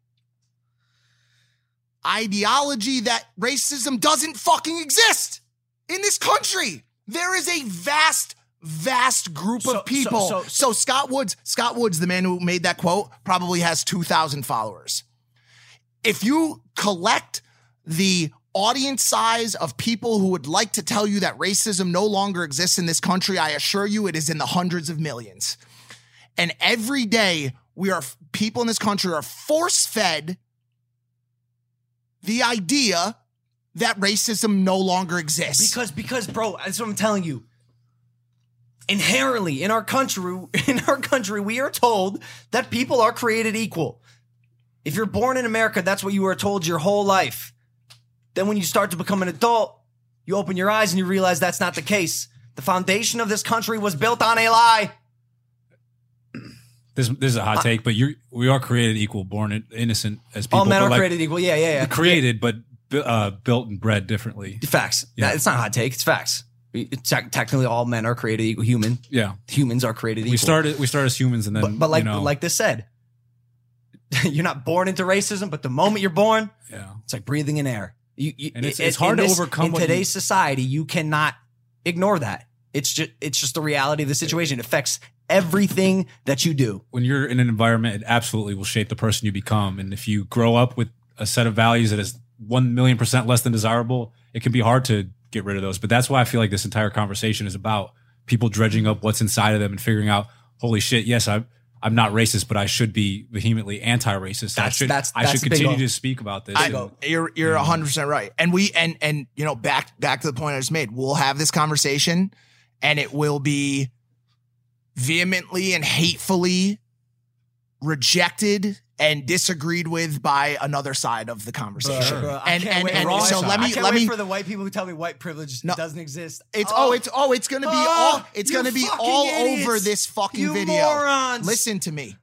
Speaker 4: ideology that racism doesn't fucking exist in this country. There is a vast group of people. So Scott Woods, the man who made that quote, probably has 2,000 followers. If you collect the audience size of people who would like to tell you that racism no longer exists in this country, I assure you it is in the hundreds of millions. And every day people in this country are force-fed the idea that racism no longer exists.
Speaker 2: Because bro, that's what I'm telling you. Inherently in our country, we are told that people are created equal. If you're born in America, that's what you were told your whole life. Then when you start to become an adult, you open your eyes and you realize that's not the case. The foundation of this country was built on a lie.
Speaker 3: This is a hot take, but we are created equal, born innocent as people.
Speaker 2: All men are created equal. Yeah.
Speaker 3: Created, but built and bred differently.
Speaker 2: Facts.
Speaker 3: Yeah.
Speaker 2: It's not a hot take. It's facts. Technically, all men are created equal. Humans are created equal.
Speaker 3: We start as humans, and then
Speaker 2: but like this said, you're not born into racism. But the moment you're born, it's like breathing in air.
Speaker 3: It's hard to overcome
Speaker 2: in today's society. You cannot ignore that. It's just the reality of the situation. It affects everything that you do.
Speaker 3: When you're in an environment, it absolutely will shape the person you become. And if you grow up with a set of values that is 1,000,000% less than desirable, it can be hard to get rid of those. But that's why I feel like this entire conversation is about people dredging up what's inside of them and figuring out, holy shit, yes, I'm not racist, but I should be vehemently anti-racist. I should continue to speak about this.
Speaker 4: You're 100% right. And and you know, back to the point I just made, we'll have this conversation and it will be vehemently and hatefully rejected and disagreed with by another side of the conversation. And so let me
Speaker 2: wait for the white people who tell me white privilege doesn't exist.
Speaker 4: It's gonna be all over this fucking video.
Speaker 2: Morons.
Speaker 4: Listen to me.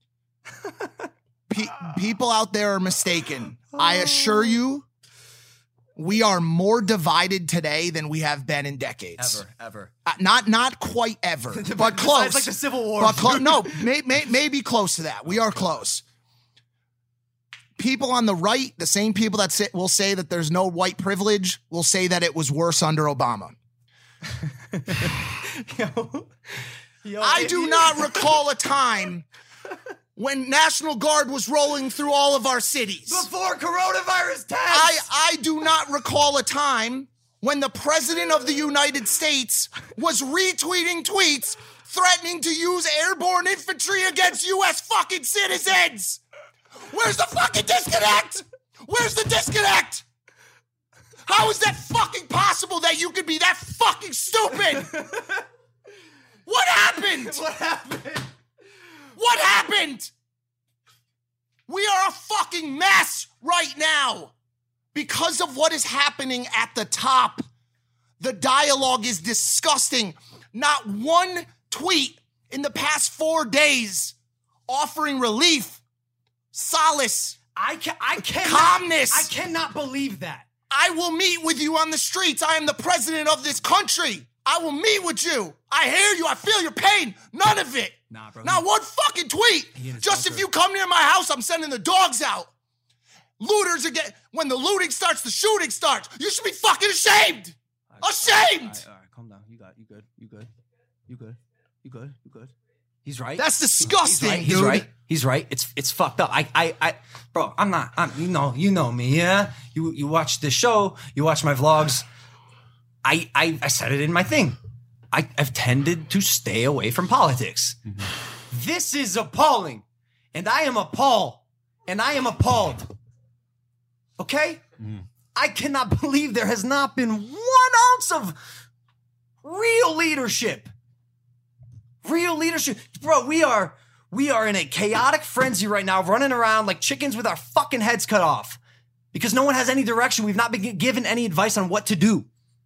Speaker 4: People out there are mistaken. I assure you, we are more divided today than we have been in decades.
Speaker 2: Ever.
Speaker 4: Not quite ever, but close.
Speaker 2: It's like the Civil War.
Speaker 4: No, maybe close to that. We are close. People on the right, the same people that will say that there's no white privilege, will say that it was worse under Obama. I do not recall a time when National Guard was rolling through all of our cities.
Speaker 2: Before coronavirus tests.
Speaker 4: I do not recall a time when the President of the United States was retweeting tweets threatening to use airborne infantry against U.S. fucking citizens. Where's the fucking disconnect? Where's the disconnect? How is that fucking possible that you could be that fucking stupid? What happened? What happened? We are a fucking mess right now because of what is happening at the top. The dialogue is disgusting. Not one tweet in the past 4 days offering relief solace,
Speaker 2: I cannot,
Speaker 4: calmness.
Speaker 2: I cannot believe that.
Speaker 4: I will meet with you on the streets. I am the president of this country. I will meet with you. I hear you. I feel your pain. None of it.
Speaker 2: Nah, bro.
Speaker 4: Not one fucking tweet. Just if you come near my house, I'm sending the dogs out. Looters again. When the looting starts, the shooting starts. You should be fucking ashamed. Ashamed.
Speaker 2: All right, calm down. You good. He's right.
Speaker 4: That's disgusting,
Speaker 2: He's
Speaker 4: dude.
Speaker 2: right. He's right. It's fucked up. Bro, you know me, yeah? You watch the show, you watch my vlogs. I said it in my thing. I've tended to stay away from politics. Mm-hmm. This is appalling. And I am appalled. Okay? Mm. I cannot believe there has not been 1 ounce of real leadership. Bro, we are in a chaotic frenzy right now, running around like chickens with our fucking heads cut off because no one has any direction. We've not been given any advice on what to do.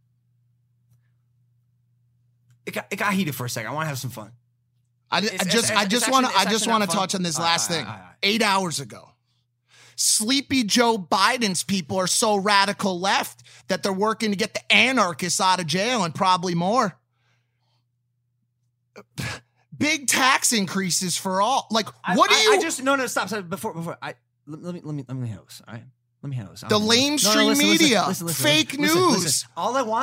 Speaker 2: It got heated for a second. I want to have some fun.
Speaker 4: I just want to touch on this last thing. 8 hours ago, sleepy Joe Biden's people are so radical left that they're working to get the anarchists out of jail and probably more. Big tax increases for all. Like, what do you?
Speaker 2: I just no stop. Before let me handle this. All right, let me handle this.
Speaker 4: The lamestream media, fake news.
Speaker 2: All I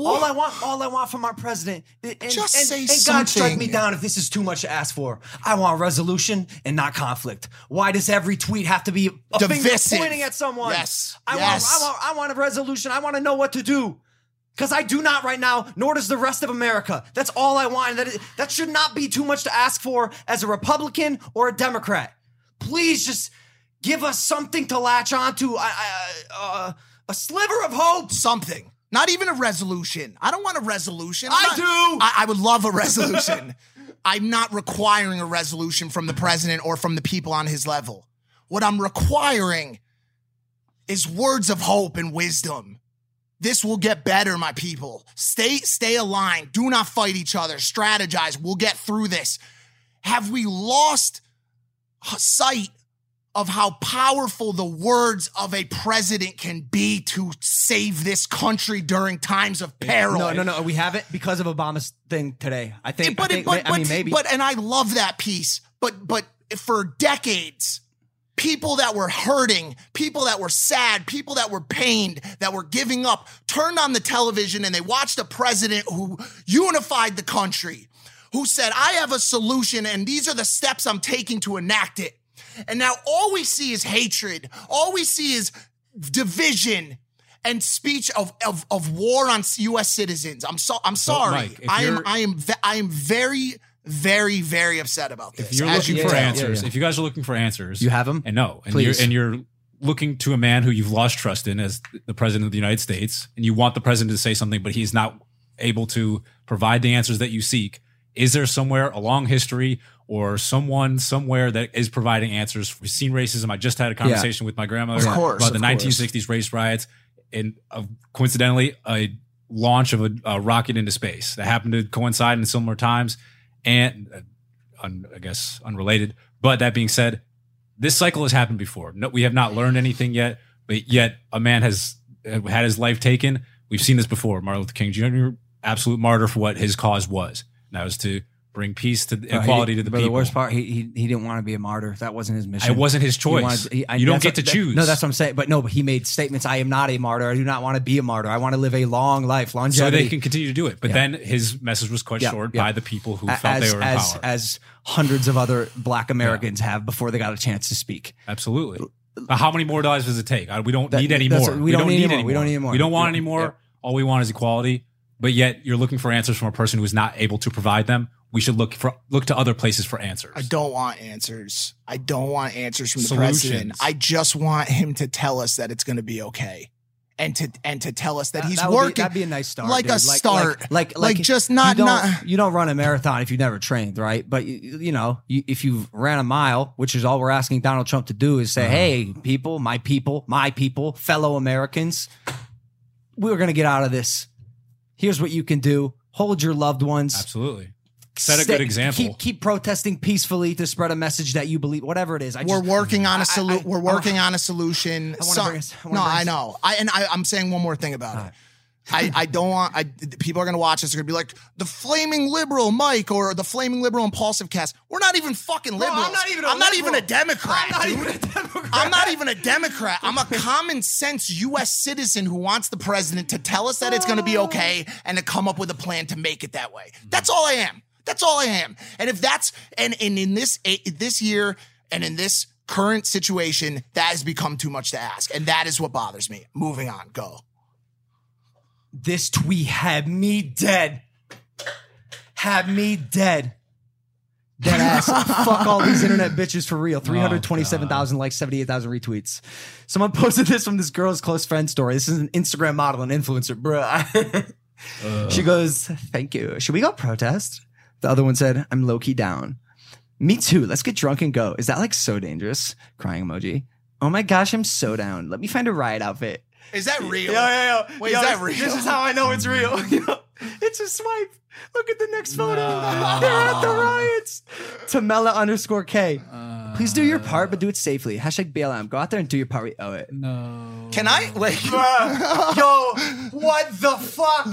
Speaker 2: want from our president.
Speaker 4: Just say
Speaker 2: something. God strike me down if this is too much to ask for. I want resolution and not conflict. Why does every tweet have to be a
Speaker 4: divisive,
Speaker 2: finger pointing at someone?
Speaker 4: Yes.
Speaker 2: I want a resolution. I want to know what to do. Because I do not right now, nor does the rest of America. That's all I want. That should not be too much to ask for as a Republican or a Democrat. Please just give us something to latch onto. A sliver of hope.
Speaker 4: Something. Not even a resolution. I don't want a resolution.
Speaker 2: I
Speaker 4: would love a resolution. I'm not requiring a resolution from the president or from the people on his level. What I'm requiring is words of hope and wisdom. This will get better, my people. Stay aligned. Do not fight each other. Strategize. We'll get through this. Have we lost sight of how powerful the words of a president can be to save this country during times of peril?
Speaker 2: No. We haven't because of Obama's thing today. I think maybe.
Speaker 4: But and I love that piece. But for decades, people that were hurting, people that were sad, people that were pained, that were giving up, turned on the television and they watched a president who unified the country, who said, I have a solution and these are the steps I'm taking to enact it. And now all we see is hatred. All we see is division and speech of war on U.S. citizens. I'm sorry.
Speaker 3: Mike,
Speaker 4: I am very, very, very upset about this.
Speaker 3: If you're looking for answers, if you guys are looking for answers,
Speaker 2: you have them.
Speaker 3: And you're looking to a man who you've lost trust in as the president of the United States, and you want the president to say something, but he's not able to provide the answers that you seek. Is there somewhere along history or someone somewhere that is providing answers? We've seen racism. I just had a conversation with my grandmother about the 1960s race riots and coincidentally a launch of a rocket into space that happened to coincide in similar times. And I guess unrelated. But that being said, this cycle has happened before. No, we have not learned anything yet, but yet a man has had his life taken. We've seen this before. Martin Luther King Jr., absolute martyr for what his cause was. And that was to bring peace to equality to the people.
Speaker 2: The worst part, he didn't want to be a martyr. That wasn't his mission.
Speaker 3: It wasn't his choice. You don't get to choose.
Speaker 2: No, that's what I'm saying. But he made statements. I am not a martyr. I do not want to be a martyr. I want to live a long life, longevity.
Speaker 3: So they can continue to do it. But then his message was cut short by the people who felt they were in power.
Speaker 2: As hundreds of other black Americans have before they got a chance to speak.
Speaker 3: Absolutely. But how many more lives does it take? We don't need any more.
Speaker 2: We don't need any more. We don't need more.
Speaker 3: We don't want any more. All we want is equality. But yet you're looking for answers from a person who is not able to provide them. We should look to other places for answers.
Speaker 4: I don't want answers. I don't want answers from the president. I just want him to tell us that it's going to be okay, and to tell us that he's working.
Speaker 2: That'd be a nice start.
Speaker 4: Like
Speaker 2: dude.
Speaker 4: a start. Like just not.
Speaker 2: You don't run a marathon if you've never trained, right? But if you've ran a mile, which is all we're asking Donald Trump to do, is say, "Hey, people, my people, fellow Americans, we're going to get out of this. Here's what you can do. Hold your loved ones.
Speaker 3: Absolutely. Set a good example.
Speaker 2: Keep protesting peacefully to spread a message that you believe. Whatever it is,
Speaker 4: We're working on a solution. We're working on a
Speaker 2: I
Speaker 4: solution.
Speaker 2: wanna bring us- I wanna
Speaker 4: No,
Speaker 2: bring
Speaker 4: I
Speaker 2: us-
Speaker 4: know. I'm saying one more thing about it. I don't want. People are going to watch this. They're going to be like the flaming liberal Mike or the flaming liberal impulsive cast. We're not even fucking liberals.
Speaker 2: I'm not even a
Speaker 4: I'm not
Speaker 2: liberal.
Speaker 4: even a Democrat.
Speaker 2: I'm not
Speaker 4: dude.
Speaker 2: even a Democrat.
Speaker 4: I'm not even a Democrat. I'm a common sense U.S. citizen who wants the president to tell us that it's going to be okay and to come up with a plan to make it that way. That's all I am. That's all I am. And if that's and in this year and in this current situation, that has become too much to ask, and that is what bothers me. Moving on. Go.
Speaker 2: This tweet had me dead. Had me dead. Dead ass. Fuck all these internet bitches for real. 327,000 likes, 78,000 retweets. Someone posted this from this girl's close friend story. This is an Instagram model and influencer, bruh. She goes, thank you. Should we go protest? The other one said, I'm low-key down. Me too. Let's get drunk and go. Is that like so dangerous? Crying emoji. Oh my gosh, I'm so down. Let me find a riot outfit.
Speaker 4: Is that real?
Speaker 2: Yo.
Speaker 4: Wait,
Speaker 2: Yo,
Speaker 4: is that real?
Speaker 2: This is how I know it's real. Yo, it's a swipe. Look at the next photo. They're at the riots. Tamela_K. Please do your part, but do it safely. Hashtag BLM. Go out there and do your part. We owe it.
Speaker 3: No.
Speaker 4: Can I? Like,
Speaker 2: Yo, what the fuck?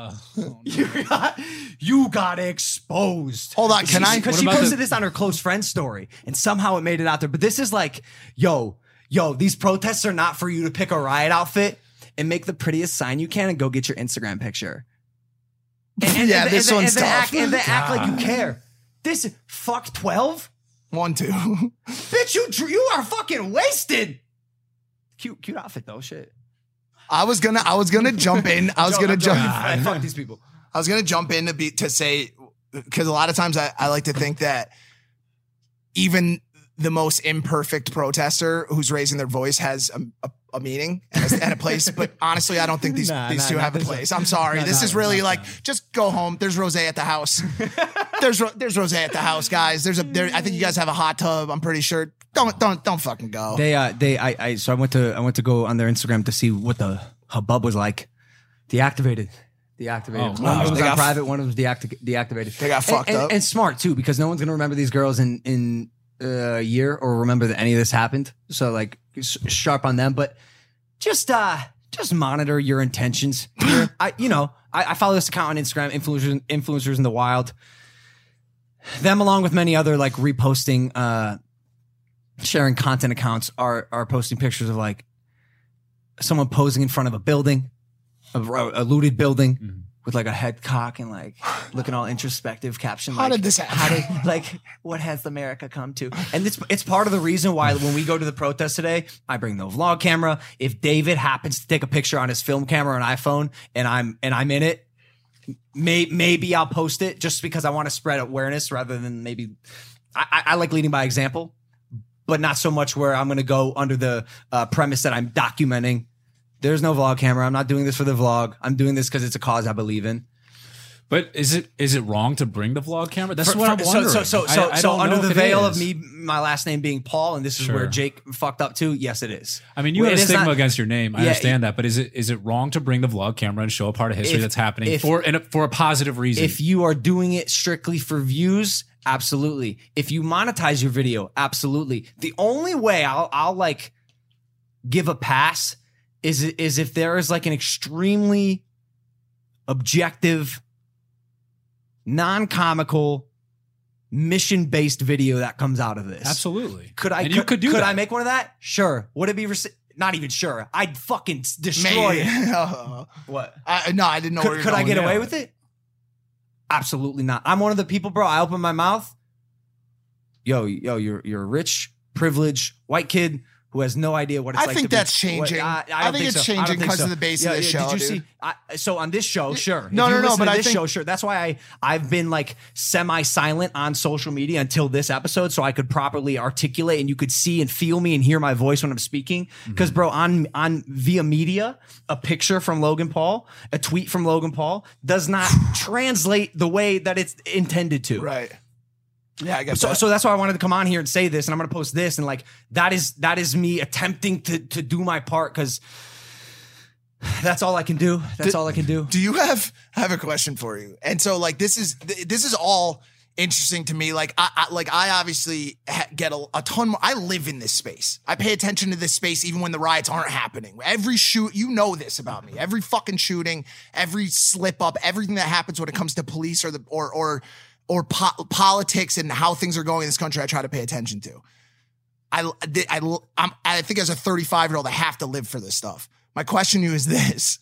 Speaker 2: You got exposed.
Speaker 4: Hold on, can I?
Speaker 2: Because
Speaker 3: What
Speaker 2: she
Speaker 3: about
Speaker 2: posted this on her close friend story, and somehow it made it out there. But this is like, yo, these protests are not for you to pick a riot outfit and make the prettiest sign you can and go get your Instagram picture.
Speaker 4: Yeah, this one's tough.
Speaker 2: And then act like you care. This fuck 12?
Speaker 4: 1, 2.
Speaker 2: Bitch, you are fucking wasted. Cute outfit though, shit.
Speaker 4: I was gonna jump in. I was gonna jump.
Speaker 2: Fuck these people.
Speaker 4: I was gonna jump in to say, because a lot of times I like to think that even the most imperfect protester who's raising their voice has a meaning and a place. But honestly, I don't think these two have a place. I'm sorry. This is really like, just go home. There's rosé at the house. There's rosé at the house, guys. I think you guys have a hot tub. I'm pretty sure. Don't fucking go.
Speaker 2: So I went to go on their Instagram to see what the hubbub was like. Deactivated. One was on private, one was deactivated.
Speaker 4: They got fucked up.
Speaker 2: And smart too, because no one's gonna remember these girls in a year or remember that any of this happened. So like sharp on them, but just monitor your intentions. I follow this account on Instagram, influencers in the wild. Them along with many other like reposting, sharing content accounts are posting pictures of like someone posing in front of a building, a looted building. With like a head cock and like looking all introspective, caption.
Speaker 4: How did this happen?
Speaker 2: What has America come to? And it's part of the reason why when we go to the protest today, I bring no vlog camera. If David happens to take a picture on his film camera or an iPhone and I'm in it, maybe I'll post it just because I want to spread awareness rather than maybe I like leading by example, but not so much where I'm going to go under the premise that I'm documenting. There's no vlog camera. I'm not doing this for the vlog. I'm doing this because it's a cause I believe in.
Speaker 3: But is it wrong to bring the vlog camera? That's what I'm wondering.
Speaker 2: So
Speaker 3: I don't
Speaker 2: under
Speaker 3: know
Speaker 2: the
Speaker 3: if it
Speaker 2: veil
Speaker 3: is.
Speaker 2: of me, my last name being Paul, and this is
Speaker 3: Sure.
Speaker 2: where Jake fucked up too. Yes, it is.
Speaker 3: I mean, you have a
Speaker 2: It is
Speaker 3: stigma
Speaker 2: not-
Speaker 3: against your name. I
Speaker 2: Yeah,
Speaker 3: understand that, but is it wrong to bring the vlog camera and show a part of history that's happening for a positive reason?
Speaker 2: If you are doing it strictly for views, absolutely. If you monetize your video, absolutely. The only way I'll like give a pass is if there is like an extremely objective, non-comical, mission-based video that comes out of this.
Speaker 3: Absolutely.
Speaker 2: You could do that. Could I make one of that? Sure. Would it be not even sure? I'd fucking destroy it. What?
Speaker 4: No, I didn't know.
Speaker 2: Could I get away with it? Absolutely not. I'm one of the people, bro. I open my mouth. Yo, you're a rich, privileged white kid who has no idea what it's
Speaker 4: I
Speaker 2: like
Speaker 4: think
Speaker 2: to be.
Speaker 4: that's changing. I think it's changing because of the base of the show.
Speaker 2: Did you see? So on this show, sure.
Speaker 4: No, but I think
Speaker 2: show, sure. That's why I've been like semi-silent on social media until this episode, so I could properly articulate and you could see and feel me and hear my voice when I'm speaking. Because, bro, on via media, a picture from Logan Paul, a tweet from Logan Paul does not translate the way that it's intended to.
Speaker 4: Right. Yeah, I guess
Speaker 2: so that's why I wanted to come on here and say this, and I'm going to post this, and like that is me attempting to do my part because that's all I can do. That's all I can do.
Speaker 4: Do you have? I have a question for you. And so like this is all interesting to me. Like I obviously get a ton more. I live in this space. I pay attention to this space even when the riots aren't happening. Every you know this about me. Every fucking shooting, every slip up, everything that happens when it comes to police or politics and how things are going in this country, I try to pay attention to. I think as a 35-year-old, I have to live for this stuff. My question to you is this.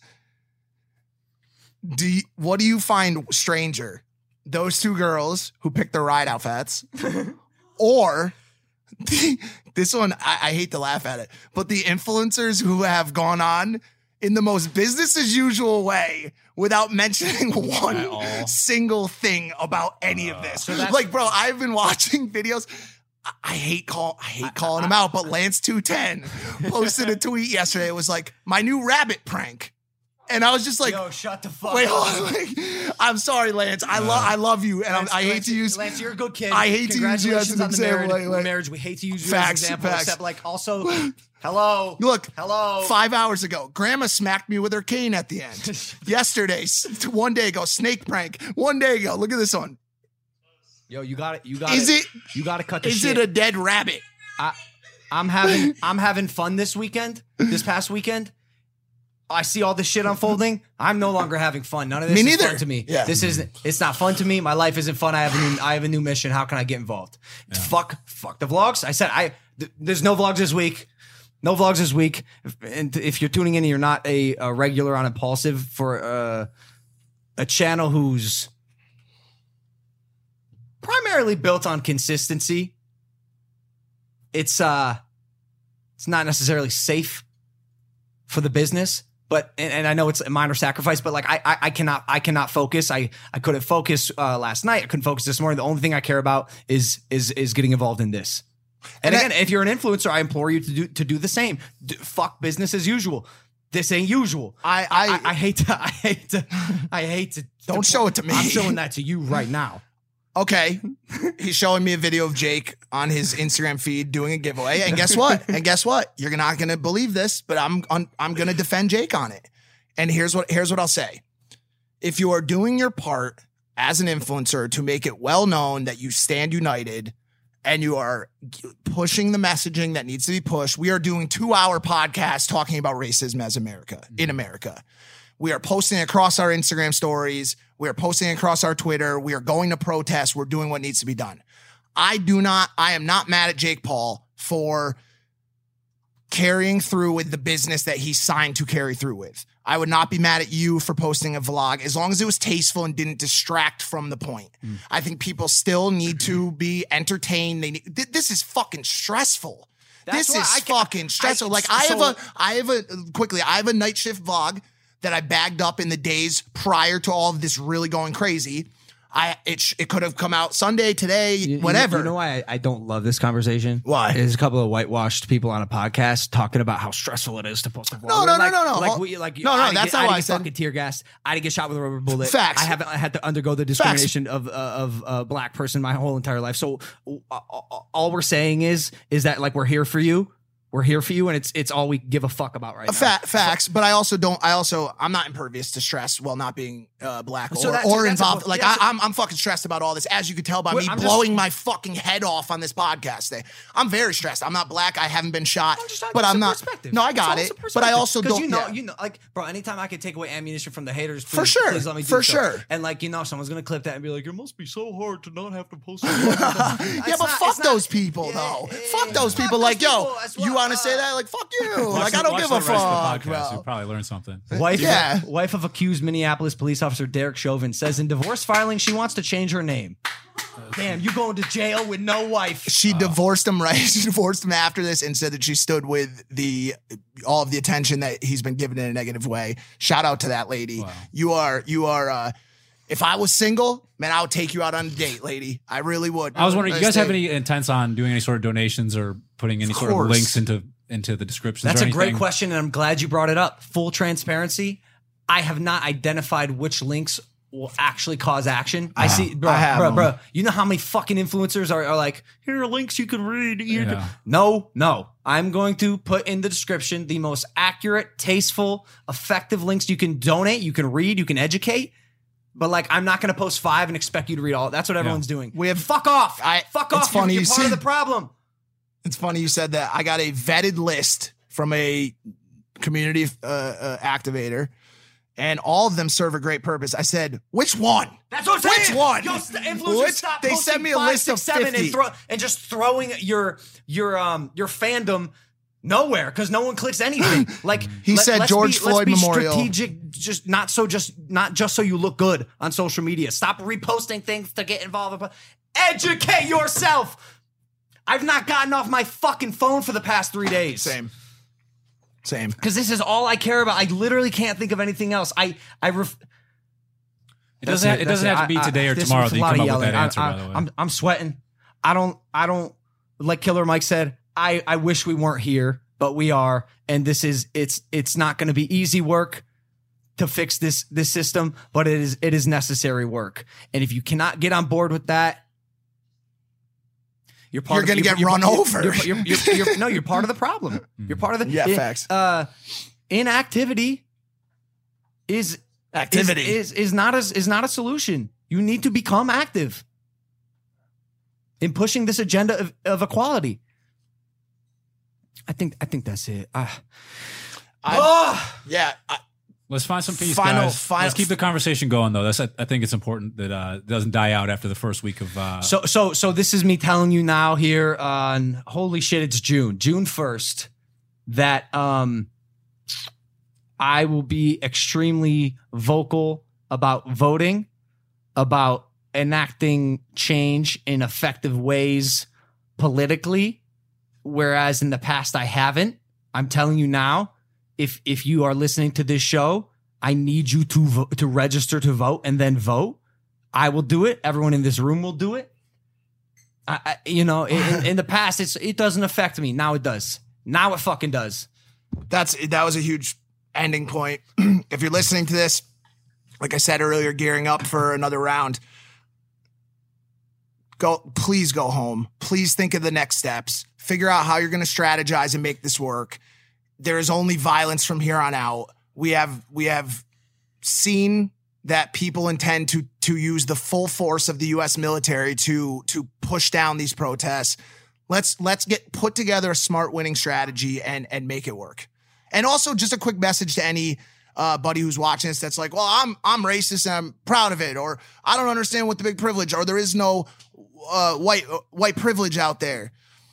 Speaker 4: What do you find stranger? Those two girls who picked their ride outfits or this one, I hate to laugh at it, but the influencers who have gone on in the most business as usual way without mentioning one single thing about any of this. So like, bro, I've been watching videos. I hate calling him out, but Lance 210 posted a tweet yesterday. It was like, my new rabbit prank. And I was just like,
Speaker 2: yo, shut the fuck
Speaker 4: wait,
Speaker 2: up.
Speaker 4: hold on. Like, I'm sorry, Lance. I love you. And I hate to use.
Speaker 2: Lance, you're a good kid.
Speaker 4: I hate to use you as an example.
Speaker 2: Marriage. We hate to use you as an example. Except like also, hello.
Speaker 4: Look,
Speaker 2: hello.
Speaker 4: 5 hours ago, Grandma smacked me with her cane at the end. Yesterday, 1 day ago, snake prank. 1 day ago, look at this one.
Speaker 2: Yo, you got it. You got
Speaker 4: it.
Speaker 2: You got to cut the shit.
Speaker 4: Is it a dead rabbit?
Speaker 2: I'm having fun this weekend. This past weekend. I see all this shit unfolding. I'm no longer having fun. None of this is fun to me. Yeah. It's not fun to me. My life isn't fun. I have a new mission. How can I get involved? Yeah. Fuck the vlogs. I said there's no vlogs this week. No vlogs this week. And if you're tuning in and you're not a regular on Impulsive for a channel who's primarily built on consistency, it's not necessarily safe for the business. But and I know it's a minor sacrifice, but like I cannot focus. I couldn't focus last night. I couldn't focus this morning. The only thing I care about is getting involved in this. And again, if you're an influencer, I implore you to do the same. Fuck business as usual. This ain't usual. I hate to.
Speaker 4: Don't show it to me.
Speaker 2: I'm showing that to you right now.
Speaker 4: Okay, he's showing me a video of Jake on his Instagram feed doing a giveaway, and guess what? You're not gonna believe this, but I'm gonna defend Jake on it. And here's what I'll say: if you are doing your part as an influencer to make it well known that you stand united, and you are pushing the messaging that needs to be pushed, we are doing 2-hour podcasts talking about racism in America. We are posting across our Instagram stories. We are posting across our Twitter. We are going to protest. We're doing what needs to be done. I am not mad at Jake Paul for carrying through with the business that he signed to carry through with. I would not be mad at you for posting a vlog as long as it was tasteful and didn't distract from the point. I think people still need to be entertained. This is fucking stressful. This is fucking stressful. I have a night shift vlog that I bagged up in the days prior to all of this really going crazy. It could have come out Sunday, today, whatever.
Speaker 2: You know why I don't love this conversation?
Speaker 4: Why?
Speaker 2: There's a couple of whitewashed people on a podcast talking about how stressful it is to post a vlog.
Speaker 4: No.
Speaker 2: That's not why I said. Fucking tear gas. I didn't get shot with a rubber bullet.
Speaker 4: Facts.
Speaker 2: I haven't had to undergo the discrimination of a black person my whole entire life. So all we're saying is that like we're here for you. We're here for you, and it's all we give a fuck about right now.
Speaker 4: Facts, but I'm not impervious to stress while not being black or involved. I'm fucking stressed about all this, as you could tell by me blowing my fucking head off on this podcast today. I'm very stressed. I'm not black. I haven't been shot, but I'm not. No, I got it. But I also don't.
Speaker 2: You know, like, bro, anytime I can take away ammunition from the haters,
Speaker 4: please let me do so.
Speaker 2: And like, someone's gonna clip that and be like, "It must be so hard to not have to post."
Speaker 4: Yeah, but fuck those people, though. Fuck those people. Like, yo, you want to say that? Like, fuck you. Like, I don't give a fuck.
Speaker 3: You'll probably learn something.
Speaker 2: Wife of accused Minneapolis police officer Derek Chauvin says in divorce filing she wants to change her name. Damn, you going to jail with no wife.
Speaker 4: She divorced him, right? She divorced him after this and said that she stood with all of the attention that he's been given in a negative way. Shout out to that lady. Wow. You are if I was single, man, I would take you out on a date, lady. I really would.
Speaker 3: I was wondering, you guys have any intents on doing any sort of donations or putting any sort of links into the descriptions?
Speaker 2: That's a great question, and I'm glad you brought it up. Full transparency, I have not identified which links will actually cause action. I see, bro. You know how many fucking influencers are like, here are links you can read. Yeah. No. I'm going to put in the description the most accurate, tasteful, effective links you can donate, you can read, you can educate. But like, I'm not going to post 5 and expect you to read all. That's what everyone's doing.
Speaker 4: We have
Speaker 2: fuck off. Fuck
Speaker 4: it's
Speaker 2: off.
Speaker 4: funny
Speaker 2: You're
Speaker 4: you
Speaker 2: part of
Speaker 4: said-
Speaker 2: the problem.
Speaker 4: It's funny you said that. I got a vetted list from a community activator, and all of them serve a great purpose. I said, which one?
Speaker 2: That's what I'm saying.
Speaker 4: Which one?
Speaker 2: Yo, influencers, stop
Speaker 4: They
Speaker 2: posting
Speaker 4: sent me a
Speaker 2: 5,
Speaker 4: list
Speaker 2: 6,
Speaker 4: of
Speaker 2: 7
Speaker 4: 50.
Speaker 2: and just throwing your fandom nowhere because no one clicks anything. Like
Speaker 4: He said
Speaker 2: let's
Speaker 4: George Floyd
Speaker 2: let's be
Speaker 4: Memorial.
Speaker 2: strategic, not just so you look good on social media. Stop reposting things to get involved. Educate yourself. I've not gotten off my fucking phone for the past 3 days.
Speaker 4: Same.
Speaker 2: Because this is all I care about. I literally can't think of anything else.
Speaker 3: It doesn't have to be today or
Speaker 2: this
Speaker 3: tomorrow
Speaker 2: was
Speaker 3: that
Speaker 2: a
Speaker 3: you
Speaker 2: lot
Speaker 3: come
Speaker 2: of
Speaker 3: up with that
Speaker 2: yelling.
Speaker 3: answer, by the way.
Speaker 2: I'm sweating. I don't like Killer Mike said, I wish we weren't here, but we are. And it's not going to be easy work to fix this system, but it is necessary work. And if you cannot get on board with that, you're
Speaker 4: going to get run over.
Speaker 2: You're part of the problem. You're part of the
Speaker 4: facts.
Speaker 2: Inactivity is not a solution. You need to become active in pushing this agenda of equality. I think that's it.
Speaker 3: Let's find some peace,
Speaker 4: Final-
Speaker 3: guys. Let's keep the conversation going, though. I think it's important that it doesn't die out after the first week of.
Speaker 2: So this is me telling you now here on holy shit, it's June 1st that I will be extremely vocal about voting, about enacting change in effective ways politically, whereas in the past I haven't. I'm telling you now, if you are listening to this show, I need you to register to vote and then vote. I will do it. Everyone in this room will do it. In the past, it doesn't affect me. Now it does. Now it fucking does.
Speaker 4: That was a huge ending point. If you're listening to this, like I said earlier, gearing up for another round, please go home. Please think of the next steps. Figure out how you're going to strategize and make this work. There is only violence from here on out. We have seen that people intend to use the full force of the U.S. military to push down these protests. Let's put together a smart winning strategy and make it work. And also just a quick message to any buddy who's watching this that's like, well, I'm racist and I'm proud of it, or I don't understand what the big privilege, or there is no white privilege out there.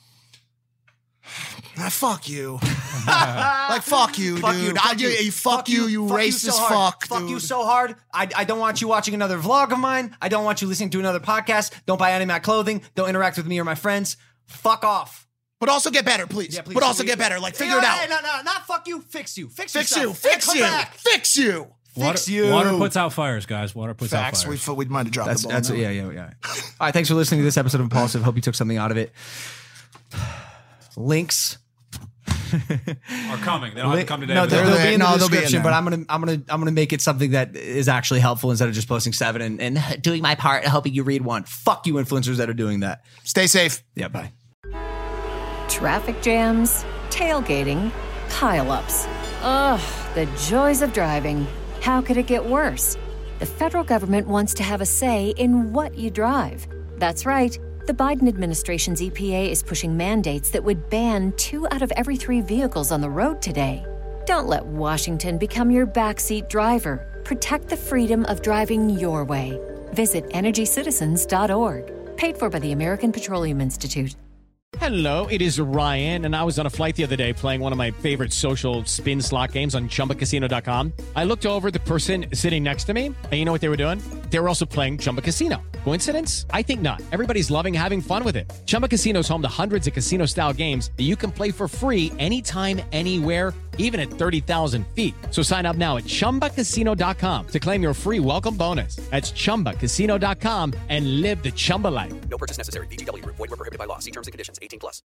Speaker 4: Fuck you. Fuck you, dude. Fuck you, you racist fuck.
Speaker 2: Fuck you so hard. I don't want you watching another vlog of mine. I don't want you listening to another podcast. Don't buy any of my clothing. Don't interact with me or my friends. Fuck off.
Speaker 4: But also get better, please.
Speaker 2: Yeah, please.
Speaker 4: But also get better. Figure it out.
Speaker 2: No, not fuck you. Fix you. Fix
Speaker 4: Fix
Speaker 2: yourself.
Speaker 4: you. Fix you.
Speaker 2: Back.
Speaker 4: Fix you.
Speaker 2: Fix you.
Speaker 3: Water puts out fires, guys. Water puts
Speaker 4: Facts.
Speaker 3: out fires.
Speaker 4: We might have dropped the ball.
Speaker 2: Yeah. All right, thanks for listening to this episode of Impulsive. Hope you took something out of it. Links
Speaker 3: are coming. They don't have to come today.
Speaker 2: No,
Speaker 3: but
Speaker 2: they'll be in the
Speaker 4: they'll be in
Speaker 2: description.
Speaker 4: there.
Speaker 2: But I'm gonna make it something that is actually helpful instead of just posting 7 and doing my part, hoping you read 1. Fuck you, influencers that are doing that.
Speaker 4: Stay safe.
Speaker 2: Yeah, bye.
Speaker 1: Traffic jams, tailgating, pileups. Ugh, the joys of driving. How could it get worse? The federal government wants to have a say in what you drive. That's right. The Biden administration's EPA is pushing mandates that would ban 2 out of every 3 vehicles on the road today. Don't let Washington become your backseat driver. Protect the freedom of driving your way. Visit EnergyCitizens.org. Paid for by the American Petroleum Institute.
Speaker 7: Hello, it is Ryan, and I was on a flight the other day playing one of my favorite social spin slot games on ChumbaCasino.com. I looked over at the person sitting next to me, and you know what they were doing? They were also playing Chumba Casino. Coincidence? I think not. Everybody's loving having fun with it. Chumba Casino is home to hundreds of casino-style games that you can play for free anytime, anywhere, even at 30,000 feet. So sign up now at ChumbaCasino.com to claim your free welcome bonus. That's ChumbaCasino.com and live the Chumba life.
Speaker 6: No purchase necessary. VGW Group. Void where prohibited by law. See terms and conditions. 18+.